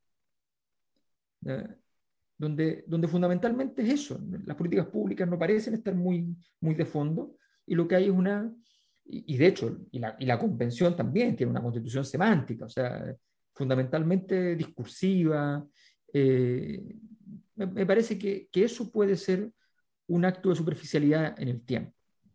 ¿ya? Donde, donde fundamentalmente es eso. Las políticas públicas no parecen estar muy, muy de fondo y lo que hay es una, y, y de hecho, y la, y la convención también tiene una constitución semántica, o sea, fundamentalmente discursiva. Eh, me, me parece que, que eso puede ser un acto de superficialidad en el tiempo.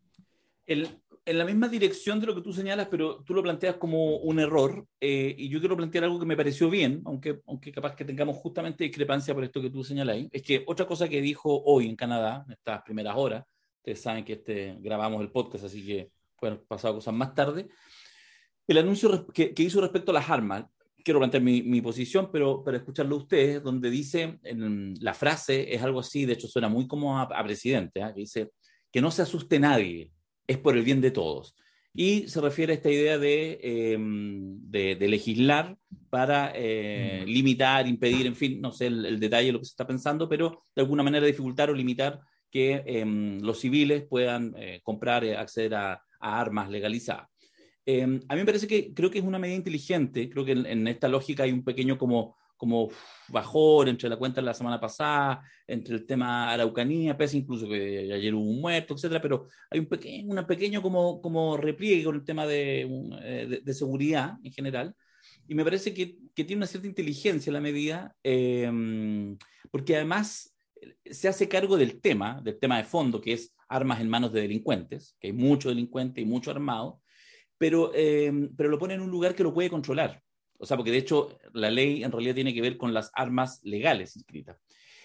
El, en la misma dirección de lo que tú señalas, pero tú lo planteas como un error, eh, y yo quiero plantear algo que me pareció bien, aunque, aunque capaz que tengamos justamente discrepancia por esto que tú señalas, es que otra cosa que dijo hoy en Canadá, en estas primeras horas, ustedes saben que este, grabamos el podcast, así que pueden pasar cosas más tarde, el anuncio que, que hizo respecto a las armas. Quiero plantear mi, mi posición, pero para escucharlo a ustedes, donde dice, en, la frase es algo así, de hecho suena muy como a, a presidente, ¿eh? Que dice, que no se asuste nadie, es por el bien de todos. Y se refiere a esta idea de, eh, de, de legislar para eh, mm. limitar, impedir, en fin, no sé el, el detalle de lo que se está pensando, pero de alguna manera dificultar o limitar que eh, los civiles puedan eh, comprar, eh, acceder a, a armas legalizadas. Eh, a mí me parece que creo que es una medida inteligente, creo que en, en esta lógica hay un pequeño como, como bajón entre la cuenta de la semana pasada, entre el tema Araucanía, pese incluso que ayer hubo un muerto, etcétera, pero hay un pequeño, una pequeño como, como repliegue con el tema de, de, de seguridad en general, y me parece que, que tiene una cierta inteligencia la medida, eh, porque además se hace cargo del tema, del tema de fondo, que es armas en manos de delincuentes, que hay mucho delincuente y mucho armado, pero, eh, pero lo pone en un lugar que lo puede controlar. O sea, porque de hecho la ley en realidad tiene que ver con las armas legales inscritas.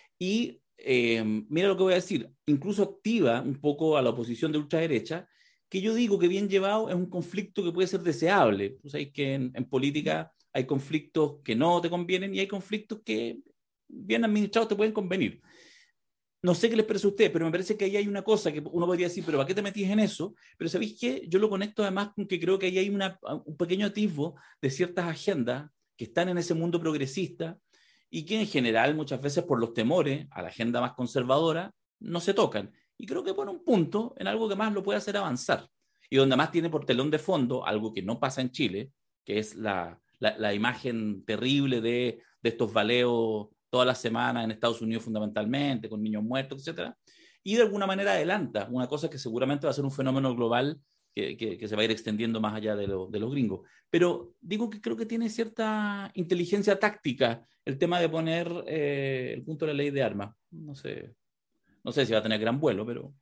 Y eh, mira lo que voy a decir, incluso activa un poco a la oposición de ultraderecha, que yo digo que bien llevado es un conflicto que puede ser deseable. Tú sabes que en, en política hay conflictos que no te convienen y hay conflictos que bien administrados te pueden convenir. No sé qué les parece a ustedes, pero me parece que ahí hay una cosa que uno podría decir, pero ¿para qué te metís en eso? Pero ¿sabéis qué? Yo lo conecto además con que creo que ahí hay una, un pequeño atisbo de ciertas agendas que están en ese mundo progresista y que en general muchas veces por los temores a la agenda más conservadora no se tocan. Y creo que pone un punto en algo que más lo puede hacer avanzar y donde más tiene por telón de fondo algo que no pasa en Chile, que es la, la, la imagen terrible de, de estos baleos todas las semanas en Estados Unidos fundamentalmente, con niños muertos, etcétera. Y de alguna manera adelanta una cosa que seguramente va a ser un fenómeno global que, que, que se va a ir extendiendo más allá de, lo, de los gringos. Pero digo que creo que tiene cierta inteligencia táctica el tema de poner eh, el punto de la ley de armas. No sé, no sé si va a tener gran vuelo, pero...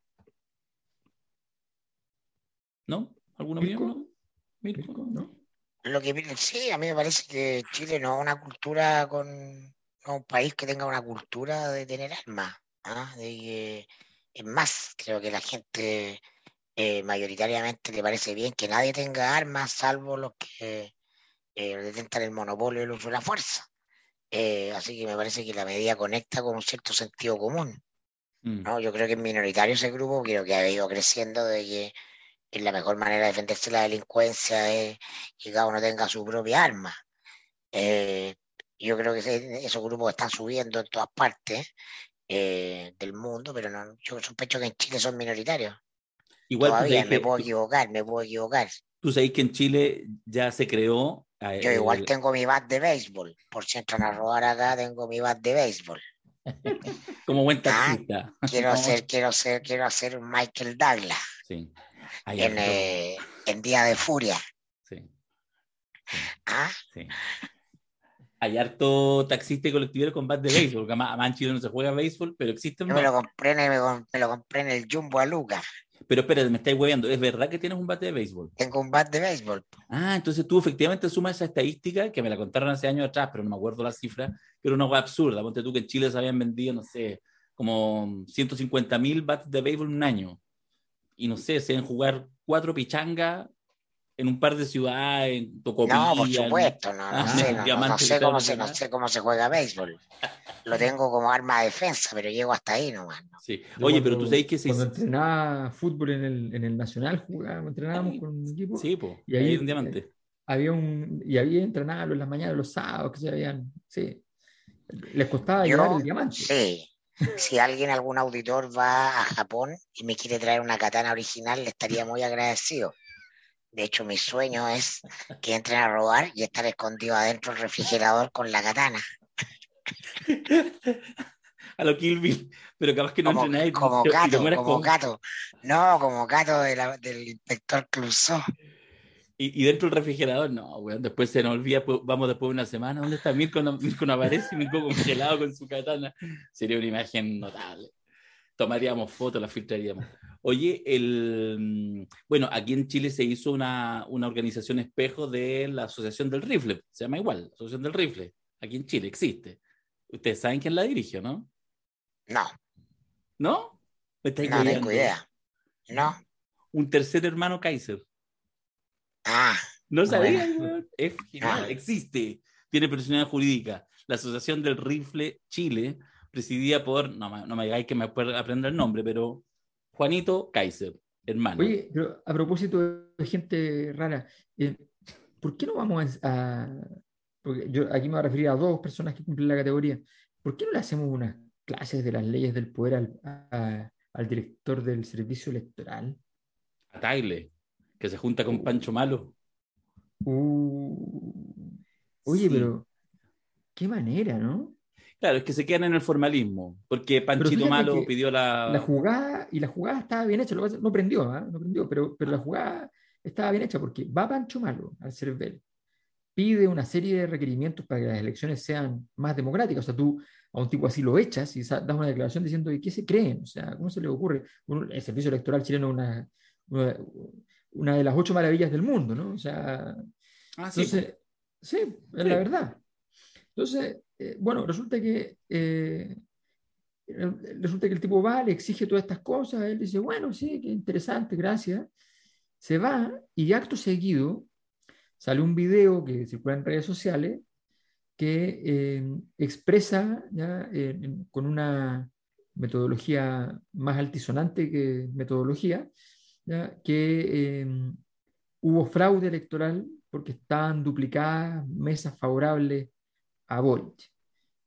¿No? ¿Alguna opinión? ¿Mirko? ¿No? ¿Mirko? ¿Mirko? ¿No? Lo que sí, a mí me parece que Chile no es una cultura con, no es un país que tenga una cultura de tener armas. ¿Ah? De que, es más, creo que la gente eh, mayoritariamente le parece bien que nadie tenga armas, salvo los que eh, detentan el monopolio del uso de la fuerza. Eh, así que me parece que la medida conecta con un cierto sentido común. Mm. ¿No? Yo creo que es minoritario ese grupo, creo que ha ido creciendo de que es la mejor manera de defenderse de la delincuencia es que cada uno tenga su propia arma. Eh, yo creo que ese- esos grupos están subiendo en todas partes eh, del mundo, pero no, yo sospecho que en Chile son minoritarios. Igual tú Todavía sabes me que, puedo tú, equivocar, me puedo equivocar. tú sabes que en Chile ya se creó Yo eh, igual el, tengo mi bat de béisbol, por si entran a robar acá, tengo mi bat de béisbol. como buen Ah, taxista. quiero No, ser, quiero ser, quiero hacer un Michael Douglas sí, hay en, harto, eh, en Día de Furia. sí, sí, ¿Ah? sí. Hay harto taxista y colectivero con bat de béisbol, porque además, además en Chile no se juega béisbol, pero existen Yo me bat. lo compré en el, me, me lo compré en el Jumbo a Lucas. Pero espérate, me estáis hueveando, ¿es verdad que tienes un bate de béisbol? Tengo un bat de béisbol. Ah, entonces tú efectivamente sumas esa estadística que me la contaron hace años atrás, pero no me acuerdo la cifra, pero una hueá absurda. Ponte tú que en Chile se habían vendido, no sé, como ciento cincuenta mil bats de béisbol en un año. Y no sé, se deben jugar cuatro pichangas en un par de ciudades, en No, por Tocopilla, en, supuesto, no, no ah, sé, en no, no, no Diamante del sé Estadio cómo se, no Nacional. sé cómo se juega béisbol. Lo tengo como arma de defensa, pero llego hasta ahí nomás. ¿No? Sí. Yo Oye, pero tú cuando, sabes que se... cuando entrenaba fútbol en el, en el Nacional, jugábamos, entrenábamos Ahí, con un equipo sí, pues, y ahí ahí hay un eh, diamante. había un, y había entrenados en las mañanas, los sábados, que se habían, sí, les costaba llevar Yo, el diamante. sí, si alguien, algún auditor va a Japón y me quiere traer una katana original, le estaría muy agradecido. De hecho, mi sueño es que entren a robar y estar escondido adentro del refrigerador con la katana. A lo Kill Bill, pero capaz que no Como, entrenáis y como te, y te Cato, mueras como con... Cato. No, como Cato de la- del inspector Clouseau. Y, y dentro del refrigerador, no, weón, después se nos olvida, pues, vamos después de una semana, ¿dónde está Mirko? No, Mirko no aparece, Mirko congelado con su katana. Sería una imagen notable. Tomaríamos fotos, las filtraríamos. Oye, el, bueno, aquí en Chile se hizo una, una organización espejo de la Asociación del Rifle, se llama igual, Asociación del Rifle, aquí en Chile existe. Ustedes saben quién la dirige, ¿no? No, ¿No? Me estáis no tengo hueveando. idea. No. Un tercer hermano Kaiser. Ah, No bueno, sabía, weón. Es no. genial, existe. Tiene personalidad jurídica. La Asociación del Rifle Chile, presidida por, no, me- no me digáis que me pueda aprender el nombre, pero Juanito Kaiser, hermano. Oye, pero a propósito de gente rara, eh, ¿por qué no vamos a, a- porque yo aquí me voy a referir a dos personas que cumplen la categoría, ¿por qué no le hacemos unas clases de las leyes del poder al, a- al director del servicio electoral? A Tagle, que se junta con Uh, Pancho Malo. uh, oye, Sí. pero qué manera, ¿no? Claro, es que se quedan en el formalismo, porque Pero Panchito fíjate Malo que pidió la la... jugada, y la jugada estaba bien hecha, lo que pasa- no prendió, ¿ah? No prendió, pero, pero la jugada estaba bien hecha porque va Pancho Malo al CERVEL, pide una serie de requerimientos para que las elecciones sean más democráticas. O sea, tú a un tipo así lo echas y das una declaración diciendo, ¿y qué se creen? O sea, ¿cómo se le ocurre? Uno- el servicio electoral chileno es una, una, una de las ocho maravillas del mundo, ¿no? O sea, Ah, sí, pues. entonces, sí, es la Sí. verdad. Entonces, eh, bueno, resulta que, eh, resulta que el tipo va, le exige todas estas cosas, él dice, bueno, sí, qué interesante, gracias. Se va y acto seguido sale un video que circula en redes sociales que eh, expresa ya, eh, con una metodología más altisonante que metodología, ya, que eh, hubo fraude electoral porque estaban duplicadas mesas favorables a Boric.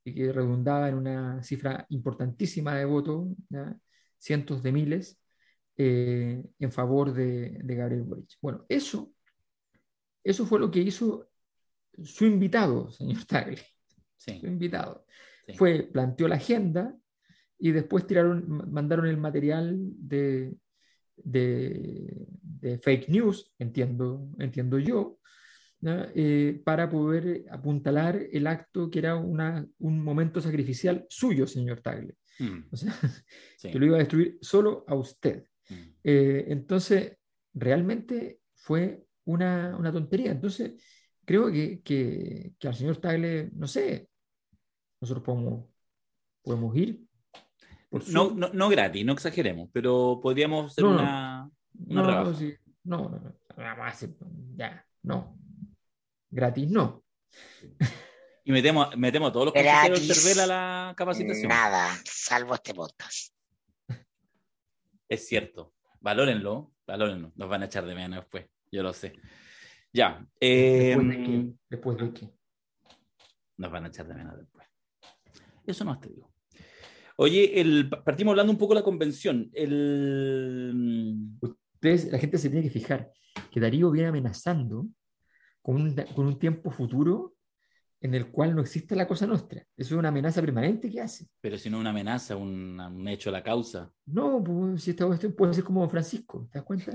y que redundaba en una cifra importantísima de votos, ¿ya? Cientos de miles, eh, en favor de, de Gabriel Boric. Bueno, eso, eso fue lo que hizo su invitado, señor Tagle, Sí, su invitado. sí. Fue, planteó la agenda y después tiraron, mandaron el material de, de, de fake news, entiendo, entiendo yo, ¿no? Eh, para poder apuntalar el acto que era una, un momento sacrificial suyo, señor Tagle. Mm, O sea, sí. que lo iba a destruir solo a usted. Mm. Eh, entonces, realmente fue una, una tontería. Entonces, creo que, que, que al señor Tagle, no sé, nosotros podemos, podemos ir por No, Zoom. no, no gratis, no exageremos, pero podríamos hacer No, no, una, una no, no, rebaja. sí, no, no, no, nada más, ya, no, gratis no. Y metemos, metemos a todos los consejeros del CERVEL a Gratis, la capacitación. nada, salvo este podcast. Es cierto. Valórenlo, valórenlo. Nos van a echar de menos después, yo lo sé. Ya. eh, ¿Después de qué? ¿Después de qué? Nos van a echar de menos después. Eso no te digo. Oye, el, partimos hablando un poco de la convención. El... Ustedes, la gente se tiene que fijar que Darío viene amenazando con un, con un tiempo futuro en el cual no existe la cosa nostra. Eso es una amenaza permanente que hace. Pero si no una amenaza, un, un hecho a la causa. No, pues, si esta cuestión puede ser como Don Francisco, ¿te das cuenta?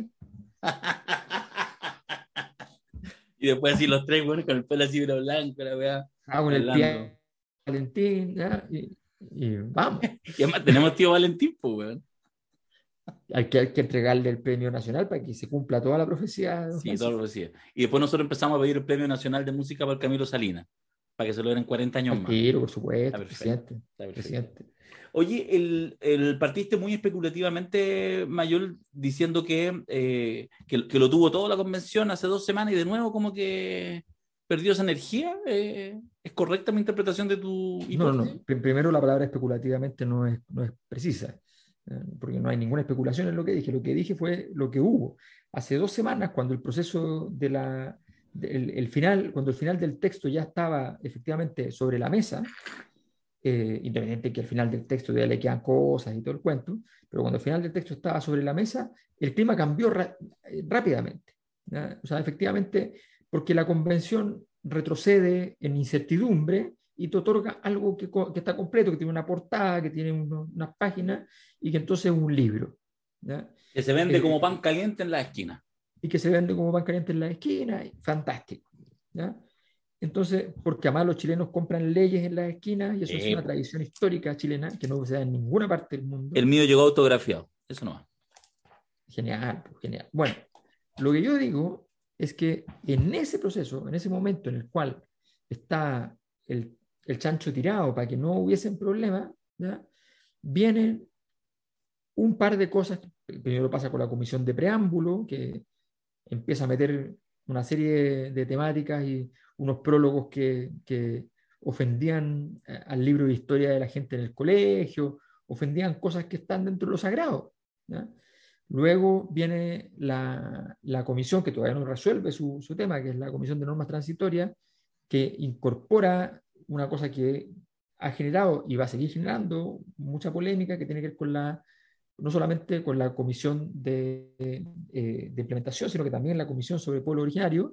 Y después así los tres, bueno, con el pelo así pero blanco, la weá, Ah, con el hablando. pie Valentín, ¿ya? Y, y vamos. Y además tenemos tío Valentín, pues, weón. Hay que, hay que entregarle el premio nacional para que se cumpla toda la profecía de Don Sí, todo Francisco. lo decía. Y después nosotros empezamos a pedir el Premio Nacional de Música para el Camilo Salinas, para que se lo den cuarenta años Al más. tiro, por Está supuesto, perfecto. presidente. Está perfecto. presidente. Oye, el, el partiste muy especulativamente, Mayol, diciendo que, eh, que, que lo tuvo toda la convención hace dos semanas y de nuevo como que perdió esa energía. Eh, ¿Es correcta mi interpretación de tu No, no, hipótesis? no. Pr- Primero, la palabra especulativamente no es, no es precisa, eh, porque no hay ninguna especulación en lo que dije. Lo que dije fue lo que hubo. Hace dos semanas, cuando el proceso de la, del- el final, cuando el final del texto ya estaba efectivamente sobre la mesa, eh, independiente que al final del texto ya le quedan cosas y todo el cuento, pero cuando el final del texto estaba sobre la mesa, el clima cambió ra- eh, rápidamente, ¿ya? O sea, efectivamente, porque la convención retrocede en incertidumbre y te otorga algo que, co- que está completo, que tiene una portada, que tiene uno- unas páginas y que entonces es un libro, ¿ya? Que se vende como Eh, pan caliente en la esquina. y que se vende como pan caliente en la esquina, y fantástico, ¿ya? Entonces, porque además los chilenos compran leyes en las esquinas y eso es Eh, una tradición histórica chilena que no se da en ninguna parte del mundo. el mío llegó autografiado. Eso no va. Genial, pues, genial. Bueno, lo que yo digo es que en ese proceso, en ese momento en el cual está el, el chancho tirado para que no hubiesen problemas, ¿ya? Vienen un par de cosas. Primero pasa con la comisión de preámbulo, que empieza a meter una serie de temáticas y unos prólogos que, que ofendían eh, al libro de historia de la gente en el colegio, ofendían cosas que están dentro de lo sagrado, ¿ya? Luego viene la, la comisión que todavía no resuelve su, su tema, que es la comisión de normas transitorias, que incorpora una cosa que ha generado y va a seguir generando mucha polémica, que tiene que ver con la, no solamente con la comisión de, eh, de implementación, sino que también la comisión sobre pueblo originario,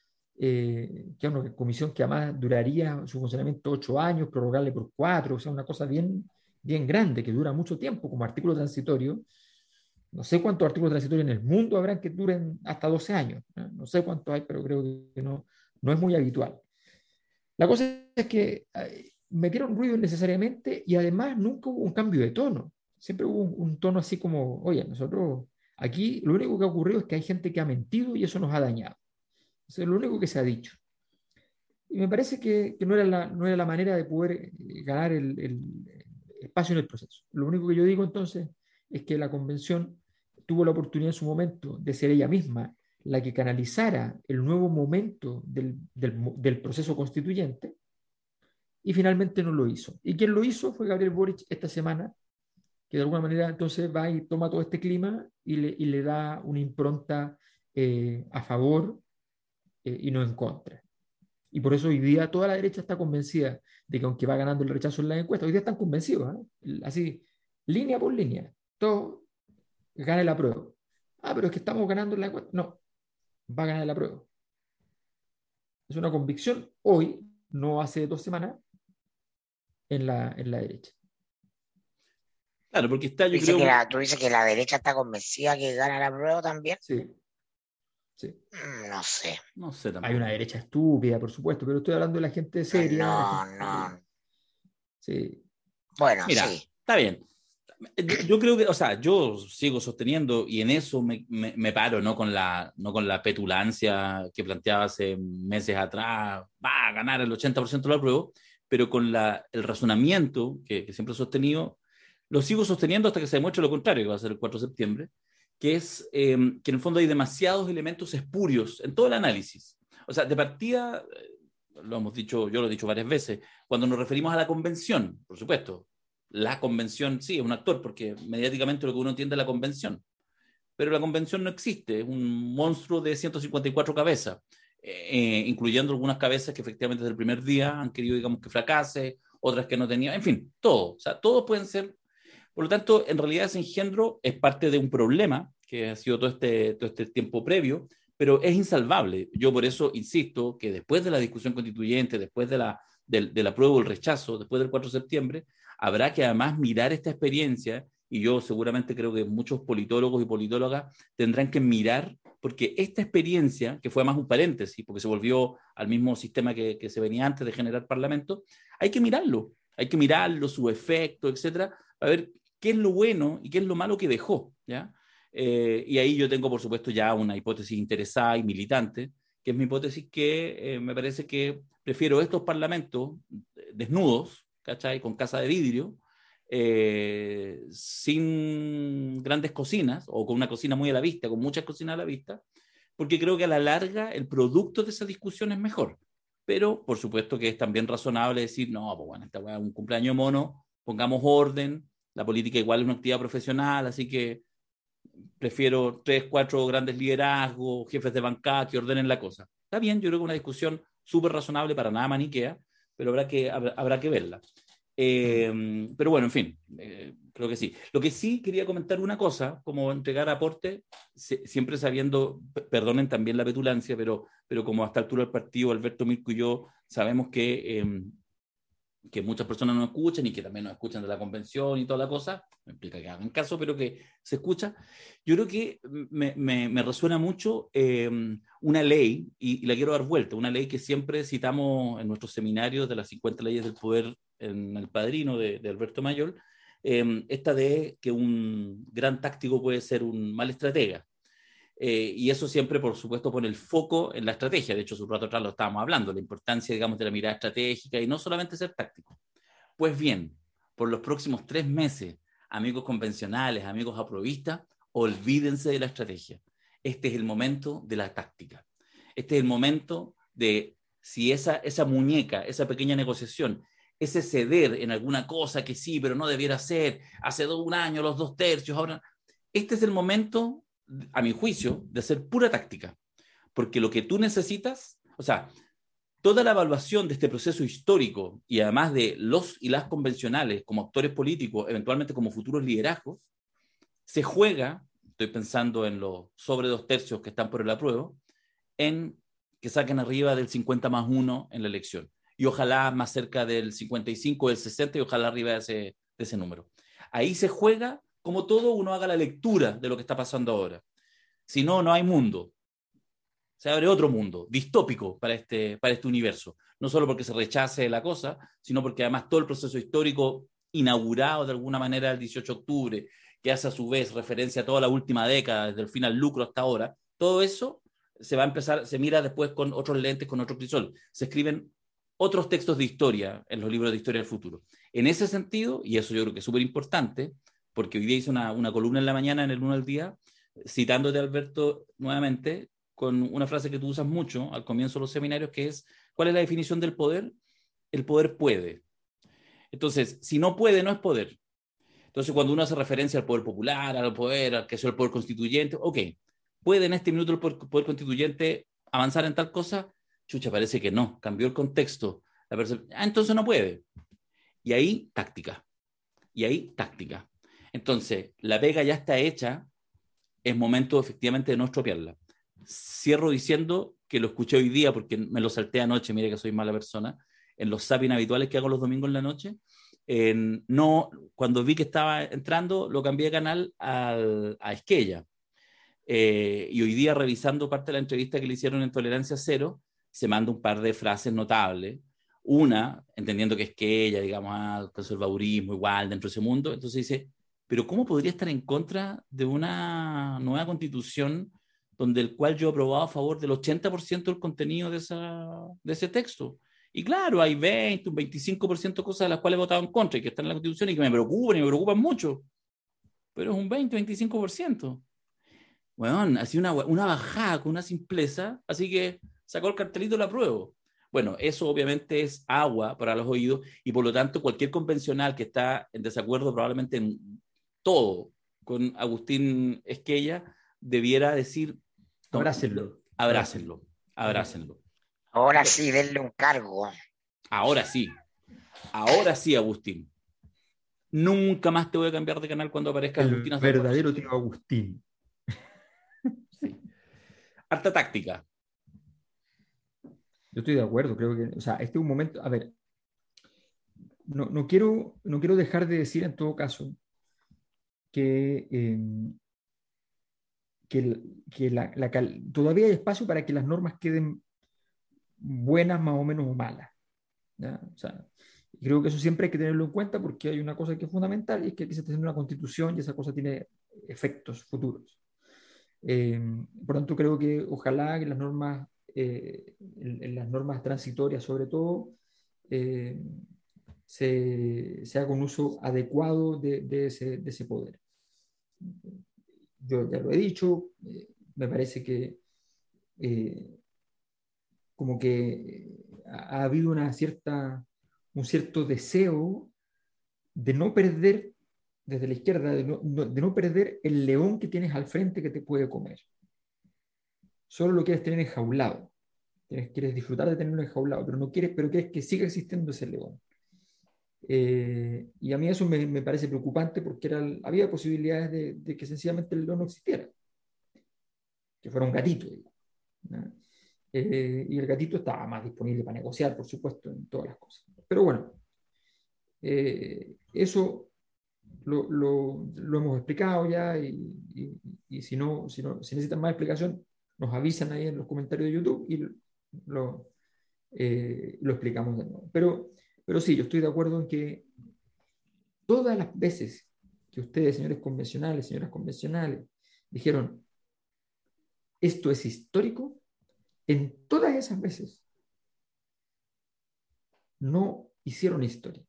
eh, que es una comisión que además duraría su funcionamiento ocho años, prorrogarle por cuatro, o sea, una cosa bien, bien grande, que dura mucho tiempo como artículo transitorio. No sé cuántos artículos transitorios en el mundo habrán que duren hasta doce años. ¿eh? No sé cuántos hay, pero creo que no, no es muy habitual. La cosa es que eh, metieron ruido innecesariamente y además nunca hubo un cambio de tono. Siempre hubo un, un tono así como, oye, nosotros aquí lo único que ha ocurrido es que hay gente que ha mentido y eso nos ha dañado. Eso es lo único que se ha dicho. Y me parece que, que no, era la, no era la manera de poder eh, ganar el, el, el espacio en el proceso. Lo único que yo digo entonces es que la convención tuvo la oportunidad en su momento de ser ella misma la que canalizara el nuevo momento del, del, del proceso constituyente y finalmente no lo hizo. Y quien lo hizo fue Gabriel Boric esta semana, que de alguna manera entonces va y toma todo este clima y le, y le da una impronta eh, a favor eh, y no en contra. Y por eso hoy día toda la derecha está convencida de que aunque va ganando el rechazo en las encuestas, hoy día están convencidos, ¿eh? Así, línea por línea, todo gana el apruebo. Ah, pero es que estamos ganando en la encuesta. No, va a ganar el apruebo. Es una convicción hoy, no hace dos semanas, en la, en la derecha. Claro, porque está, yo Dice creo... que la, tú dices que la derecha está convencida que gana la prueba también. Sí, sí. Mm, No sé. No sé tampoco. Hay una derecha estúpida, por supuesto, pero estoy hablando de la gente seria. La No, gente... no. Sí. Bueno, Mira, sí. está bien. Yo, yo creo que, o sea, yo sigo sosteniendo y en eso me, me, me paro, ¿no? Con la, no con la petulancia que planteaba hace meses atrás, va a ganar el ochenta por ciento del apruebo, pero con la, el razonamiento que, que siempre he sostenido, lo sigo sosteniendo hasta que se demuestre lo contrario, que va a ser el cuatro de septiembre, que es eh, que en el fondo hay demasiados elementos espurios en todo el análisis. O sea, de partida, lo hemos dicho, yo lo he dicho varias veces, cuando nos referimos a la convención, por supuesto, la convención sí es un actor, porque mediáticamente lo que uno entiende es la convención, pero la convención no existe, es un monstruo de ciento cincuenta y cuatro cabezas, eh, incluyendo algunas cabezas que efectivamente desde el primer día han querido, digamos, que fracase, otras que no tenían, en fin, todo, o sea, todos pueden ser. Por lo tanto, en realidad ese engendro es parte de un problema que ha sido todo este, todo este tiempo previo, pero es insalvable. Yo por eso insisto que después de la discusión constituyente, después de la, del, del apruebo o el rechazo, después del cuatro de septiembre, habrá que además mirar esta experiencia, y yo seguramente creo que muchos politólogos y politólogas tendrán que mirar, porque esta experiencia, que fue más un paréntesis, porque se volvió al mismo sistema que, que se venía antes de generar parlamento, hay que mirarlo, hay que mirarlo, su efecto, etcétera, a ver qué es lo bueno y qué es lo malo que dejó, ¿ya? Eh, y ahí yo tengo, por supuesto, ya una hipótesis interesada y militante, que es mi hipótesis que eh, me parece que prefiero estos parlamentos desnudos, ¿cachai? Con casa de vidrio, eh, sin grandes cocinas, o con una cocina muy a la vista, con muchas cocinas a la vista, porque creo que a la larga el producto de esa discusión es mejor. Pero, por supuesto, que es también razonable decir, no, pues bueno, esta weá es un cumpleaños mono, pongamos orden, la política igual es una actividad profesional, así que prefiero tres, cuatro grandes liderazgos, jefes de bancada que ordenen la cosa. Está bien, yo creo que una discusión súper razonable, para nada maniquea, pero habrá que, habrá, habrá que verla. Eh, pero bueno, en fin, eh, creo que sí. Lo que sí quería comentar una cosa, como entregar aporte, se, siempre sabiendo, perdonen también la petulancia, pero, pero como a esta altura del partido, Alberto Mirko y yo sabemos que... Eh, que muchas personas no escuchan y que también nos escuchan de la convención y toda la cosa, no implica que hagan caso, pero que se escucha. Yo creo que me, me, me resuena mucho eh, una ley, y, y la quiero dar vuelta, una ley que siempre citamos en nuestros seminarios de las cincuenta leyes del poder en El Padrino de, de Alberto Mayol, eh, esta de que un gran táctico puede ser un mal estratega. Eh, y eso siempre, por supuesto, pone el foco en la estrategia. De hecho, hace un rato atrás lo estábamos hablando, la importancia, digamos, de la mirada estratégica y no solamente ser táctico. Pues bien, por los próximos tres meses, amigos convencionales, amigos aprovistas, olvídense de la estrategia. Este es el momento de la táctica. Este es el momento de si esa, esa muñeca, esa pequeña negociación, ese ceder en alguna cosa que sí, pero no debiera ser, hace dos, un año, los dos tercios, ahora... Este es el momento, a mi juicio, de hacer pura táctica. Porque lo que tú necesitas, o sea, toda la evaluación de este proceso histórico y además de los y las convencionales como actores políticos, eventualmente como futuros liderazgos, se juega, estoy pensando en los sobre dos tercios que están por el apruebo, en que saquen arriba del cincuenta más uno en la elección. Y ojalá más cerca del cincuenta y cinco, del sesenta, y ojalá arriba de ese, de ese número. Ahí se juega, como todo, uno haga la lectura de lo que está pasando ahora. Si no, no hay mundo. Se abre otro mundo, distópico para este, para este universo. No solo porque se rechace la cosa, sino porque además todo el proceso histórico inaugurado de alguna manera el dieciocho de octubre, que hace a su vez referencia a toda la última década, desde el fin al lucro hasta ahora, todo eso se va a empezar, se mira después con otros lentes, con otro crisol. Se escriben otros textos de historia en los libros de historia del futuro. En ese sentido, y eso yo creo que es súper importante, porque hoy día hice una, una columna en la mañana en el Uno al Día, citándote, Alberto, nuevamente, con una frase que tú usas mucho al comienzo de los seminarios, que es, ¿cuál es la definición del poder? El poder puede. Entonces, si no puede, no es poder. Entonces, cuando uno hace referencia al poder popular, al poder, al que es el poder constituyente, ok, ¿puede en este minuto el poder, poder constituyente avanzar en tal cosa? Chucha, parece que no, cambió el contexto. La percep- ah, entonces no puede. Y ahí, táctica. Y ahí, táctica. Entonces, la pega ya está hecha, es momento efectivamente de no estropearla. Cierro diciendo que lo escuché hoy día porque me lo salté anoche, mire que soy mala persona, en los zapping habituales que hago los domingos en la noche. En, no, cuando vi que estaba entrando, lo cambié de canal al, a Esquella. Eh, y hoy día, revisando parte de la entrevista que le hicieron en Tolerancia Cero, se manda un par de frases notables. Una, entendiendo que Esquella, digamos, ah, conservadurismo igual dentro de ese mundo, entonces dice, pero ¿cómo podría estar en contra de una nueva constitución donde el cual yo he aprobado a favor del ochenta por ciento del contenido de, esa, de ese texto? Y claro, hay veinte, un veinticinco por ciento de cosas de las cuales he votado en contra y que están en la constitución y que me preocupan y me preocupan mucho, pero es un veinte, veinticinco por ciento. Bueno, así una, una bajada con una simpleza, así que sacó el cartelito, lo apruebo. Bueno, eso obviamente es agua para los oídos y por lo tanto cualquier convencional que está en desacuerdo probablemente en todo con Agustín Esquella debiera decir, Abrácenlo. abrácenlo, abrácenlo. Ahora sí, denle un cargo. Ahora sí, ahora sí, Agustín. Nunca más te voy a cambiar de canal cuando aparezca El Agustín. verdadero tío Agustín. Sí. Harta táctica. Yo estoy de acuerdo, creo que, o sea, este es un momento, a ver, no, no, quiero, no quiero dejar de decir en todo caso que, eh, que, que la, la, todavía hay espacio para que las normas queden buenas más o menos o malas. ¿Ya? O sea, creo que eso siempre hay que tenerlo en cuenta porque hay una cosa que es fundamental y es que aquí se está haciendo una constitución y esa cosa tiene efectos futuros. Eh, por tanto, creo que ojalá que las normas, eh, en, en las normas transitorias sobre todo, eh, se, se haga un uso adecuado de, de, ese, de ese poder. Yo ya lo he dicho, eh, me parece que eh, como que ha, ha habido una cierta, un cierto deseo de no perder, desde la izquierda, de no, de no perder el león que tienes al frente que te puede comer. Solo lo quieres tener enjaulado. Quieres disfrutar de tenerlo enjaulado, pero no quieres, pero quieres que siga existiendo ese león. Eh, y a mí eso me, me parece preocupante porque era, había posibilidades de, de que sencillamente el león no existiera, que fuera un gatito, ¿no? Eh, y el gatito estaba más disponible para negociar, por supuesto, en todas las cosas. Pero bueno, eh, eso lo, lo, lo, hemos explicado ya y, y, y si, no, si, no, si necesitan más explicación, nos avisan ahí en los comentarios de YouTube y lo, eh, lo explicamos de nuevo. Pero, pero sí, yo estoy de acuerdo en que todas las veces que ustedes, señores convencionales, señoras convencionales, dijeron esto es histórico, en todas esas veces no hicieron historia.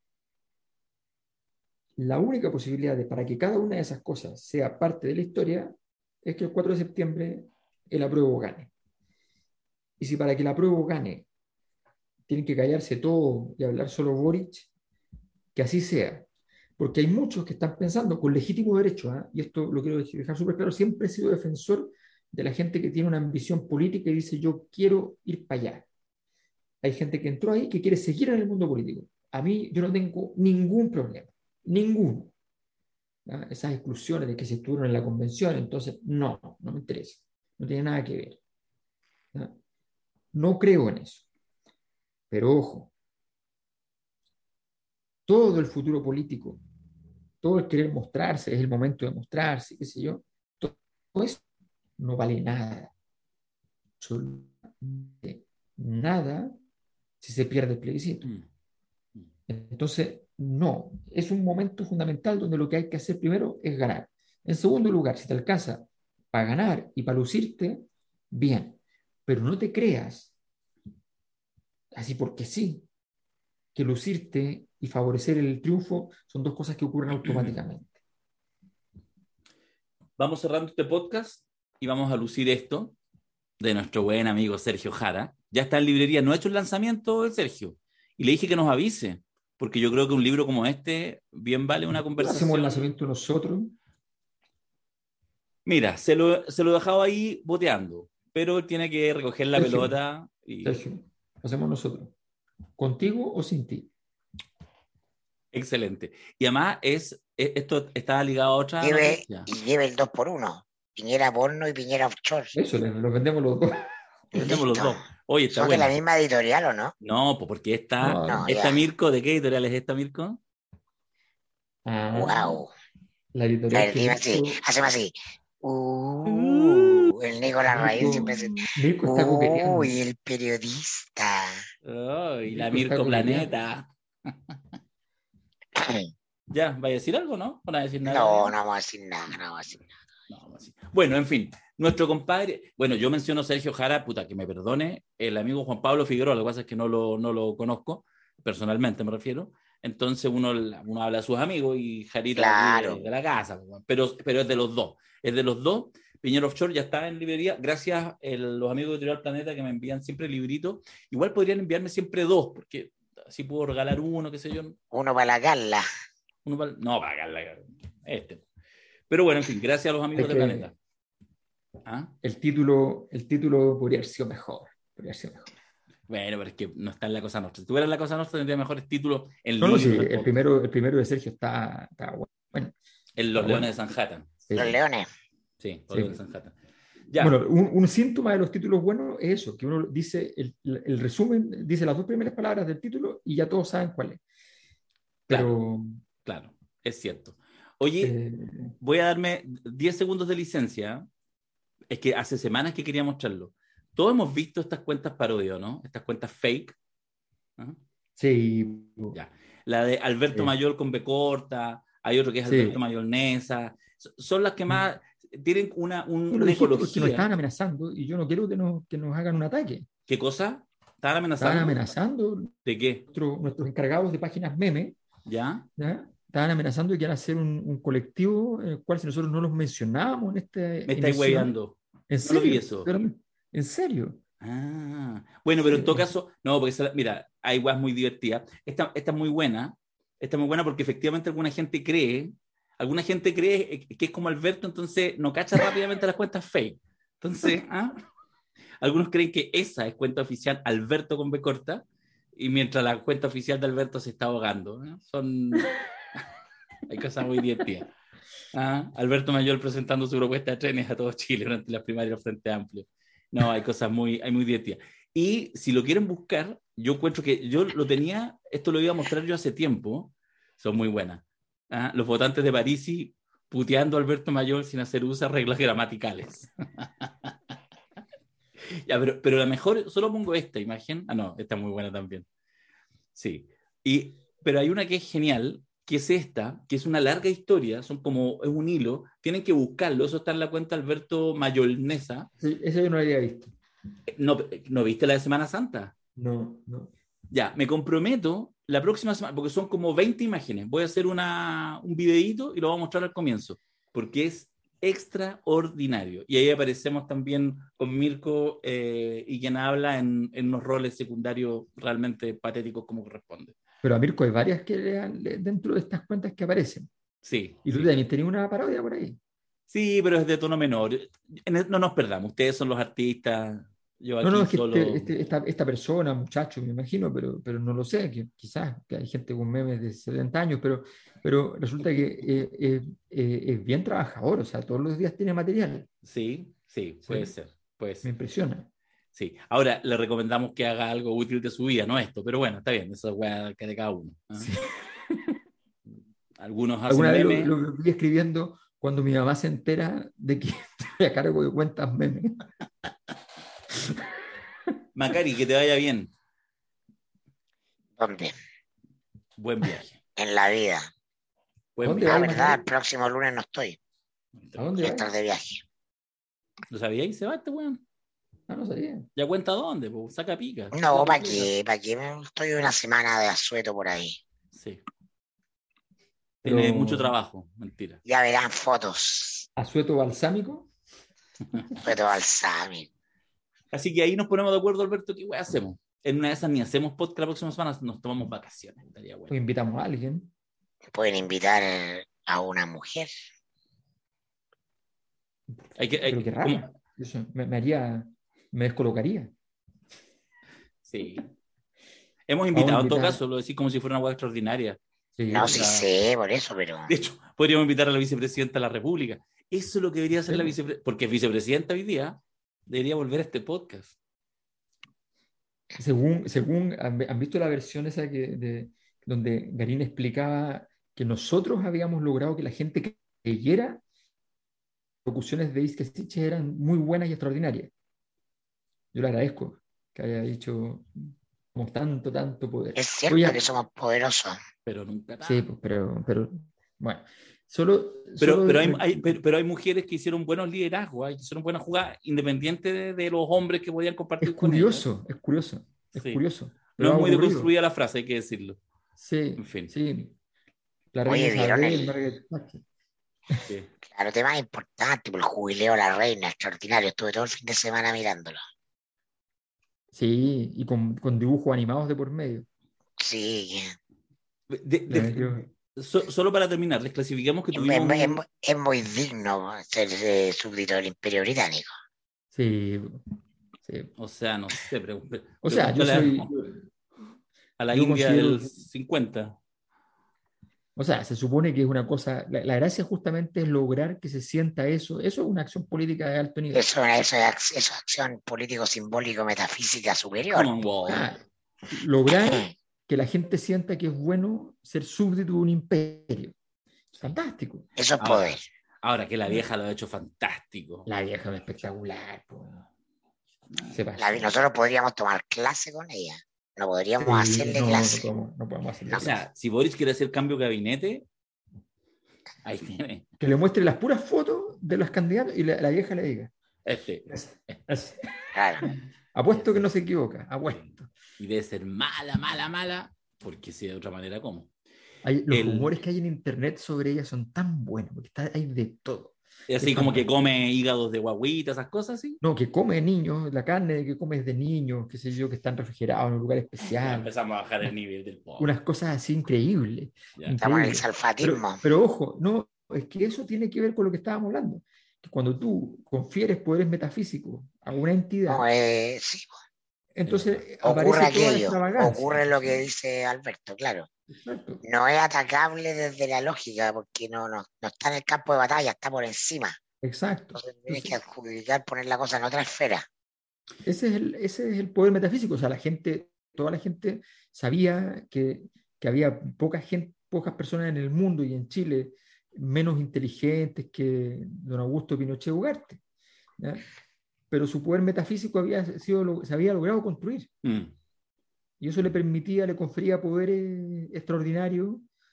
La única posibilidad de, para que cada una de esas cosas sea parte de la historia es que el cuatro de septiembre el apruebo gane. Y si para que el apruebo gane tienen que callarse todo y hablar solo Boric, que así sea. Porque hay muchos que están pensando con legítimo derecho, ¿eh? Y esto lo quiero dejar súper claro, siempre he sido defensor de la gente que tiene una ambición política y dice yo quiero ir para allá. Hay gente que entró ahí que quiere seguir en el mundo político. A mí yo no tengo ningún problema, ninguno. ¿Ya? Esas exclusiones de que se estuvieron en la convención, entonces no, no me interesa, no tiene nada que ver. ¿Ya? No creo en eso. Pero ojo, todo el futuro político, todo el querer mostrarse, es el momento de mostrarse, qué sé yo, todo eso no vale nada. Absolutamente nada si se pierde el plebiscito. Entonces, no, es un momento fundamental donde lo que hay que hacer primero es ganar. En segundo lugar, si te alcanza para ganar y para lucirte, bien, pero no te creas, así porque sí, que lucirte y favorecer el triunfo son dos cosas que ocurren automáticamente. Vamos cerrando este podcast y vamos a lucir esto de nuestro buen amigo Sergio Jara. Ya está en librería, no ha hecho el lanzamiento de Sergio. Y le dije que nos avise, porque yo creo que un libro como este bien vale una conversación. ¿Hacemos el lanzamiento nosotros? Mira, se lo, se lo he dejado ahí boteando. pero tiene que recoger la Sergio, pelota y... Sergio, hacemos nosotros. ¿Contigo o sin ti? Excelente. Y además es, es- esto está ligado a otra Lleve, noticia. y lleve el dos por uno. Piñera porno y Piñera offshore. Eso, les- los vendemos los dos. Vendemos los Listo. dos. Oye, está ¿Son de la buena. misma editorial o no? No, pues porque esta, No, No, esta ya. Mirko, ¿de qué editorial es esta Mirko? ah, Wow. la A editorial ver, que dime así. Mirko, Haceme así. Uh, Uh, el Nicolás Raíz siempre hace. Mirko, Mirko está coqueteando. Uy, el periodista. oh, y la Mirko está Mirko coqueteando. Planeta. Ya, ¿vaya a decir algo, no? ¿No va a decir nada? No, no vamos a decir nada, no vamos a decir nada. No, vamos a decir- Bueno, en fin, nuestro compadre, bueno, yo menciono a Sergio Jara, puta, que me perdone, el amigo Juan Pablo Figueroa, lo que pasa es que no lo, no lo conozco, personalmente me refiero, entonces uno, uno habla a sus amigos y Jarita Claro. de, de la casa, pero, pero es de los dos, es de los dos. Piñera Offshore ya está en librería, gracias a los amigos de Editorial Planeta que me envían siempre libritos, igual podrían enviarme siempre dos, porque así puedo regalar uno, qué sé yo, Uno para la Carla. uno para, no, para regalar este. Pero bueno, en fin, gracias a los amigos Es de que- Planeta. ¿Ah? El título, el título podría haber sido mejor. Podría haber sido mejor. Bueno, pero es que no está en la cosa nuestra. Si tuviera en la cosa nuestra, tendría mejores títulos en No, no, sí, libros, en el podcast. primero, el primero de Sergio está, está bueno. En Los Ah, Leones bueno. de Sanhattan. Sí, Los sí. leones. Sí, Los Sí. Leones de Sanhattan. Ya, Bueno, un, un síntoma de los títulos buenos es eso, que uno dice el, el resumen, dice las dos primeras palabras del título y ya todos saben cuál es. Pero claro, es cierto. Oye, eh, voy a darme diez segundos de licencia. Es que hace semanas que quería mostrarlo. Todos hemos visto estas cuentas parodio, ¿no? Estas cuentas fake. ¿Ah? sí, Ya. La de Alberto Sí. Mayol con B corta, hay otro que es Sí. Alberto Mayolnesa. So- Son las que más tienen una, un- tú lo una dijiste porque nos ecología. estaban amenazando y yo no quiero que nos, que nos hagan un ataque. ¿Qué cosa? ¿Estaban amenazando? Estaban amenazando ¿De qué? nuestro- nuestros encargados de páginas meme, ¿Ya? ¿ya? Estaban amenazando de que iban a hacer un, un colectivo en el cual si nosotros no los mencionábamos en este Me estáis emisión, hueveando. ¿en No lo vi serio? eso. Pero, ¿en serio? Ah, bueno, pero en Sí. todo caso, no, porque esa- mira, hay guas muy divertidas. Esta, esta es muy buena, esta es muy buena porque efectivamente alguna gente cree, alguna gente cree que es como Alberto, entonces no cacha rápidamente las cuentas fake. Entonces, ¿ah? Algunos creen que esa es cuenta oficial Alberto con B corta, y mientras la cuenta oficial de Alberto se está ahogando. ¿eh? Son... hay cosas muy divertidas. Ah, Alberto Mayol presentando su propuesta de trenes a todo Chile durante las primarias del Frente Amplio. No, hay cosas muy, hay muy divertidas. Y si lo quieren buscar, yo encuentro que yo lo tenía, esto lo iba a mostrar yo hace tiempo, son muy buenas. Ah, los votantes de Parisi puteando a Alberto Mayol sin hacer uso de reglas gramaticales. Ya, pero, pero la mejor, solo pongo esta imagen. Ah, no, esta es muy buena también. Sí. Y, pero hay una que es genial, que es esta, que es una larga historia, son como, es un hilo, tienen que buscarlo, eso está en la cuenta Alberto Mayolnesa. Sí, eso yo no lo había visto. ¿No, ¿no viste la de Semana Santa? No, no. Ya, me comprometo la próxima semana, porque son como veinte imágenes, voy a hacer una, un videíto y lo voy a mostrar al comienzo, porque es extraordinario. Y ahí aparecemos también con Mirko eh, y quien habla en, en unos roles secundarios realmente patéticos como corresponde. Pero a Mirko hay varias que le- le- dentro de estas cuentas que aparecen. Sí. Y tú sí. también tenías una parodia por ahí. Sí, pero es de tono menor. En el- no nos perdamos, ustedes son los artistas, yo aquí No, no, es que solo... este- este- esta, esta persona, muchacho, me imagino, pero, pero no lo sé, que quizás que hay gente con memes de setenta años, pero, pero resulta que eh, eh, eh, es bien trabajador, o sea, todos los días tiene material. Sí, sí, puede Sí. ser. Puede Me ser. impresiona. Sí. Ahora le recomendamos que haga algo útil de su vida, no esto, pero bueno, está bien, eso es que de cada uno. ¿Ah? Sí. Algunos hacen Alguna vez lo, memes. lo vi escribiendo cuando mi mamá se entera de que estoy a cargo de cuentas memes. Macari, que te vaya bien. ¿Dónde? Buen viaje. En la vida. Buen ¿Dónde viaje. Ah, vas, verdad, Manuel? el próximo lunes no estoy. ¿A dónde Voy a vas? estar de viaje. ¿Lo sabíais? Se va este weón. Ah, no sabía. Ya cuenta dónde, pues, saca pica. No, Saca ¿para pica. qué? ¿Para qué? Estoy una semana de asueto por ahí. Sí. Tiene Pero- mucho trabajo, mentira. Ya verán fotos. ¿Asueto balsámico? Asueto balsámico. Así que ahí nos ponemos de acuerdo, Alberto, ¿qué weá hacemos? En una de esas ni hacemos podcast la próxima semana, nos tomamos vacaciones. Estaría O bueno. invitamos a alguien. Pueden invitar a una mujer. Hay que, hay- Pero qué como- raro. Eso me, me haría, me descolocaría. Sí. Hemos Vamos a invitado, en todo invitar. caso, lo decís como si fuera una hueá extraordinaria. Sí, No, O sí sea, sé, por eso, pero de hecho, podríamos invitar a la vicepresidenta de la República. Eso es lo que debería hacer sí, la pues. vicepresidenta, porque es vicepresidenta hoy día, debería volver a este podcast. Según, según han, han visto la versión esa que, de, donde Garín explicaba que nosotros habíamos logrado que la gente creyera que las locuciones de Isque Siche eran muy buenas y extraordinarias. Yo le agradezco que haya dicho como tanto, tanto poder. es cierto que Oye, somos poderosos. Pero nunca sí, nada. pues, pero, pero bueno, solo, Pero, solo pero, hay, re- hay- pero, pero hay mujeres que hicieron buenos liderazgos, ¿eh? Que hicieron buenas jugadas, independiente de, de los hombres que podían es compartir con ellas. curioso, es curioso, es Sí. curioso, No pero es ha muy ocurrido. deconstruida la frase, hay que decirlo. En Sí, fin. sí, la reina Oye, ¿vieron Isabel, el Margaret Thatcher. Sí. claro tema importante, por el jubileo de la reina, extraordinario? Estuve todo el fin de semana mirándolo. Sí, y con, con dibujos animados de por medio. Sí, De- Le de- metió- so- solo para terminar, les clasificamos que es, muy- es tuvimos muy- es un... muy es muy digno ser eh, súbdito del Imperio Británico. Sí, sí. O sea, no sé, pregun- O sea, yo pregúntale a, soy, a la yo India considero, del cincuenta. o sea, se supone que es una cosa, la, la gracia justamente es lograr que se sienta eso. Eso es una acción política de alto nivel. Eso, eso, es, ac- eso es acción político-simbólico-metafísica superior. Come on, wow. Ah, lograr que la gente sienta que es bueno ser súbdito de un imperio. Fantástico. Eso es Ahora, poder. ahora que la vieja lo ha hecho fantástico. La vieja es espectacular. Po. Se La- pasó. nosotros podríamos tomar clase con ella. No podríamos Sí, hacerle no, no clase. podemos, no podemos hacerle O sea, si Boris quiere hacer cambio de gabinete, ahí tiene. que le muestre las puras fotos de los candidatos y la, la vieja le diga. Este. Así. Claro. Apuesto que no se equivoca. Apuesto. Y debe ser mala, mala, mala, porque si de otra manera, ¿cómo? Hay, los El- rumores que hay en internet sobre ella son tan buenos, porque está, hay de todo. Es así Es como que fantástico. come hígados de guaguita, esas cosas, ¿sí? No, que come niños, la carne que come es de niños, qué sé yo, que están refrigerados en un lugar Ya especial. empezamos a bajar el nivel del pobre. Unas cosas así increíbles. Ya. Estamos en el increíbles. Pero, salfatismo. pero ojo, no, es que eso tiene que ver con lo que estábamos hablando. Que cuando tú confieres poderes metafísicos a una entidad, No, eh, sí, entonces ocurre aparece toda la aquello. extravagancia. Ocurre lo que dice Alberto, claro. Exacto. No es atacable desde la lógica, porque no, no, no está en el campo de batalla, está por encima. Exacto. Entonces tienes que Entonces, adjudicar, poner la cosa en otra esfera. ese es el, ese es el poder metafísico. O sea, la gente, toda la gente sabía que, que había poca gente, pocas personas en el mundo y en Chile menos inteligentes que don Augusto Pinochet Ugarte, ¿ya? Pero su poder metafísico había sido, lo- se había logrado construir. Mm. Y eso le permitía, le confería poderes extraordinarios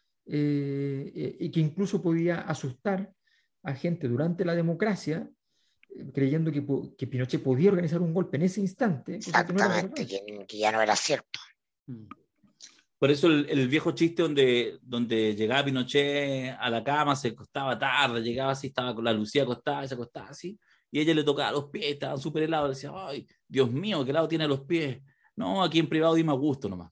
eh, eh, y que incluso podía asustar a gente durante la democracia, eh, creyendo que, po- que Pinochet podía organizar un golpe en ese instante, cosa que no era Exactamente, verdad. que, que ya no era cierto. Mm. Por eso el, el viejo chiste donde, donde llegaba Pinochet a la cama, se acostaba tarde, llegaba así, estaba con la Lucía acostada y se acostaba así, y ella le tocaba los pies, estaba súper helado, le decía, ay, Dios mío, qué helado tiene los pies. No, aquí en privado dime a gusto nomás.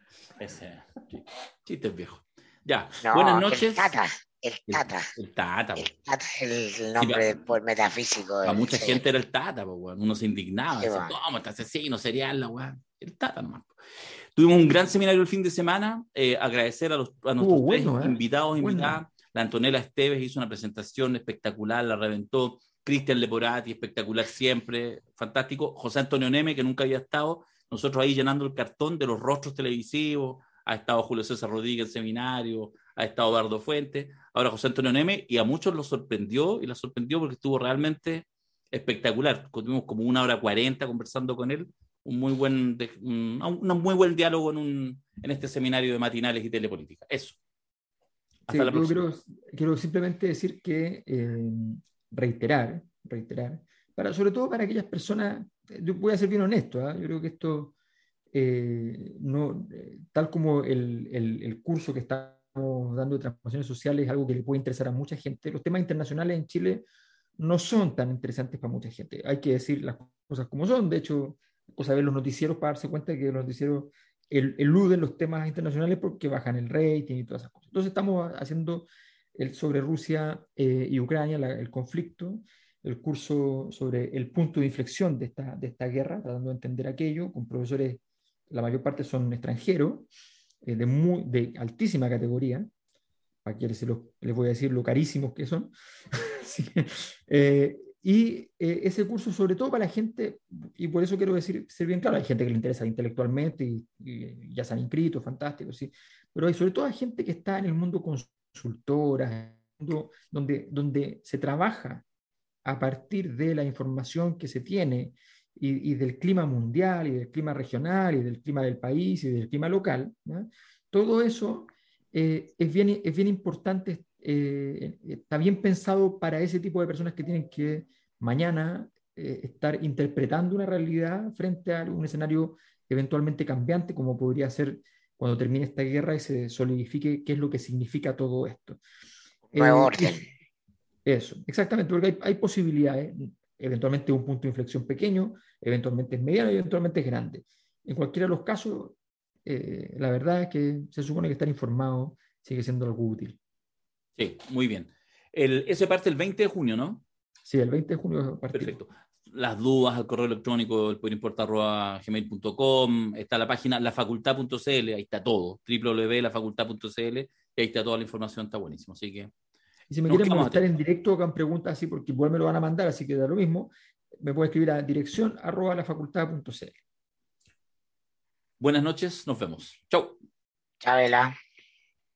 Ese chiste es viejo. Ya, No, buenas noches. el Tata, el El, Tata. el Tata, po. El Tata es el Sí, nombre pa- del poder metafísico. Para del- mucha sí. gente era el Tata, po, weón. Uno se indignaba, Sí, decía, bueno. ¿cómo este asesino serial, la weón? El Tata nomás. po. Tuvimos un gran seminario el fin de semana. eh, agradecer a, los, a nuestros Estuvo tres bueno, ¿eh? invitados, Bueno. invitadas. La Antonella Esteves hizo una presentación espectacular, la reventó. Cristian Leporati, espectacular siempre, fantástico. José Antonio Neme, que nunca había estado. Nosotros ahí llenando el cartón de los rostros televisivos. Ha estado Julio César Rodríguez en seminario, ha estado Eduardo Fuentes, ahora José Antonio Neme, y a muchos los sorprendió, y la sorprendió porque estuvo realmente espectacular. Tuvimos como una hora cuarenta conversando con él, un muy buen, de, un, un muy buen diálogo en, un, en este seminario de matinales y telepolítica. Eso. Hasta Sí, la yo próxima. quiero, quiero simplemente decir que eh, reiterar, reiterar, para, sobre todo para aquellas personas, yo voy a ser bien honesto, ¿eh? Yo creo que esto, eh, no, eh, tal como el, el, el curso que estamos dando de transformaciones sociales es algo que le puede interesar a mucha gente, los temas internacionales en Chile no son tan interesantes para mucha gente. Hay que decir las cosas como son. De hecho, cosa ver los noticieros para darse cuenta de que los noticieros el, eluden los temas internacionales porque bajan el rating y todas esas cosas. Entonces estamos haciendo el, sobre Rusia eh, y Ucrania, la, el conflicto, el curso sobre el punto de inflexión de esta, de esta guerra, tratando de entender aquello, con profesores, la mayor parte son extranjeros, eh, de, muy, de altísima categoría, a quienes les, les voy a decir lo carísimos que son. Así que, eh, y eh, ese curso, sobre todo para la gente, y por eso quiero decir, ser bien claro, hay gente que le interesa intelectualmente y, y ya se han inscrito, fantástico, sí, pero hay sobre todo hay gente que está en el mundo consultora, donde, donde se trabaja a partir de la información que se tiene y, y del clima mundial y del clima regional y del clima del país y del clima local, ¿no? Todo eso eh, es, bien, es bien importante, eh, está bien pensado para ese tipo de personas que tienen que mañana eh, estar interpretando una realidad frente a un escenario eventualmente cambiante, como podría ser cuando termine esta guerra y se solidifique qué es lo que significa todo esto. Nuevo Eh, orden. Eso, exactamente, porque hay, hay posibilidades, eventualmente un punto de inflexión pequeño, eventualmente es mediano y eventualmente es grande. En cualquiera de los casos, eh, la verdad es que se supone que estar informado sigue siendo algo útil. Sí, muy bien. El, eso parte el veinte de junio, ¿no? Sí, el veinte de junio partimos. Perfecto. Las dudas al correo electrónico, el poderimportar arroba gmail punto com, está la página la facultad punto c l, ahí está todo, doble u doble u doble u punto la facultad punto c l, y ahí está toda la información, está buenísimo. Así que y si me nos quieren quedamos molestar en atentos. directo, hagan preguntas así, porque igual me lo van a mandar, así que da lo mismo, me pueden escribir a dirección arroba la facultad punto c l. Buenas noches, nos vemos. Chau. Chabela.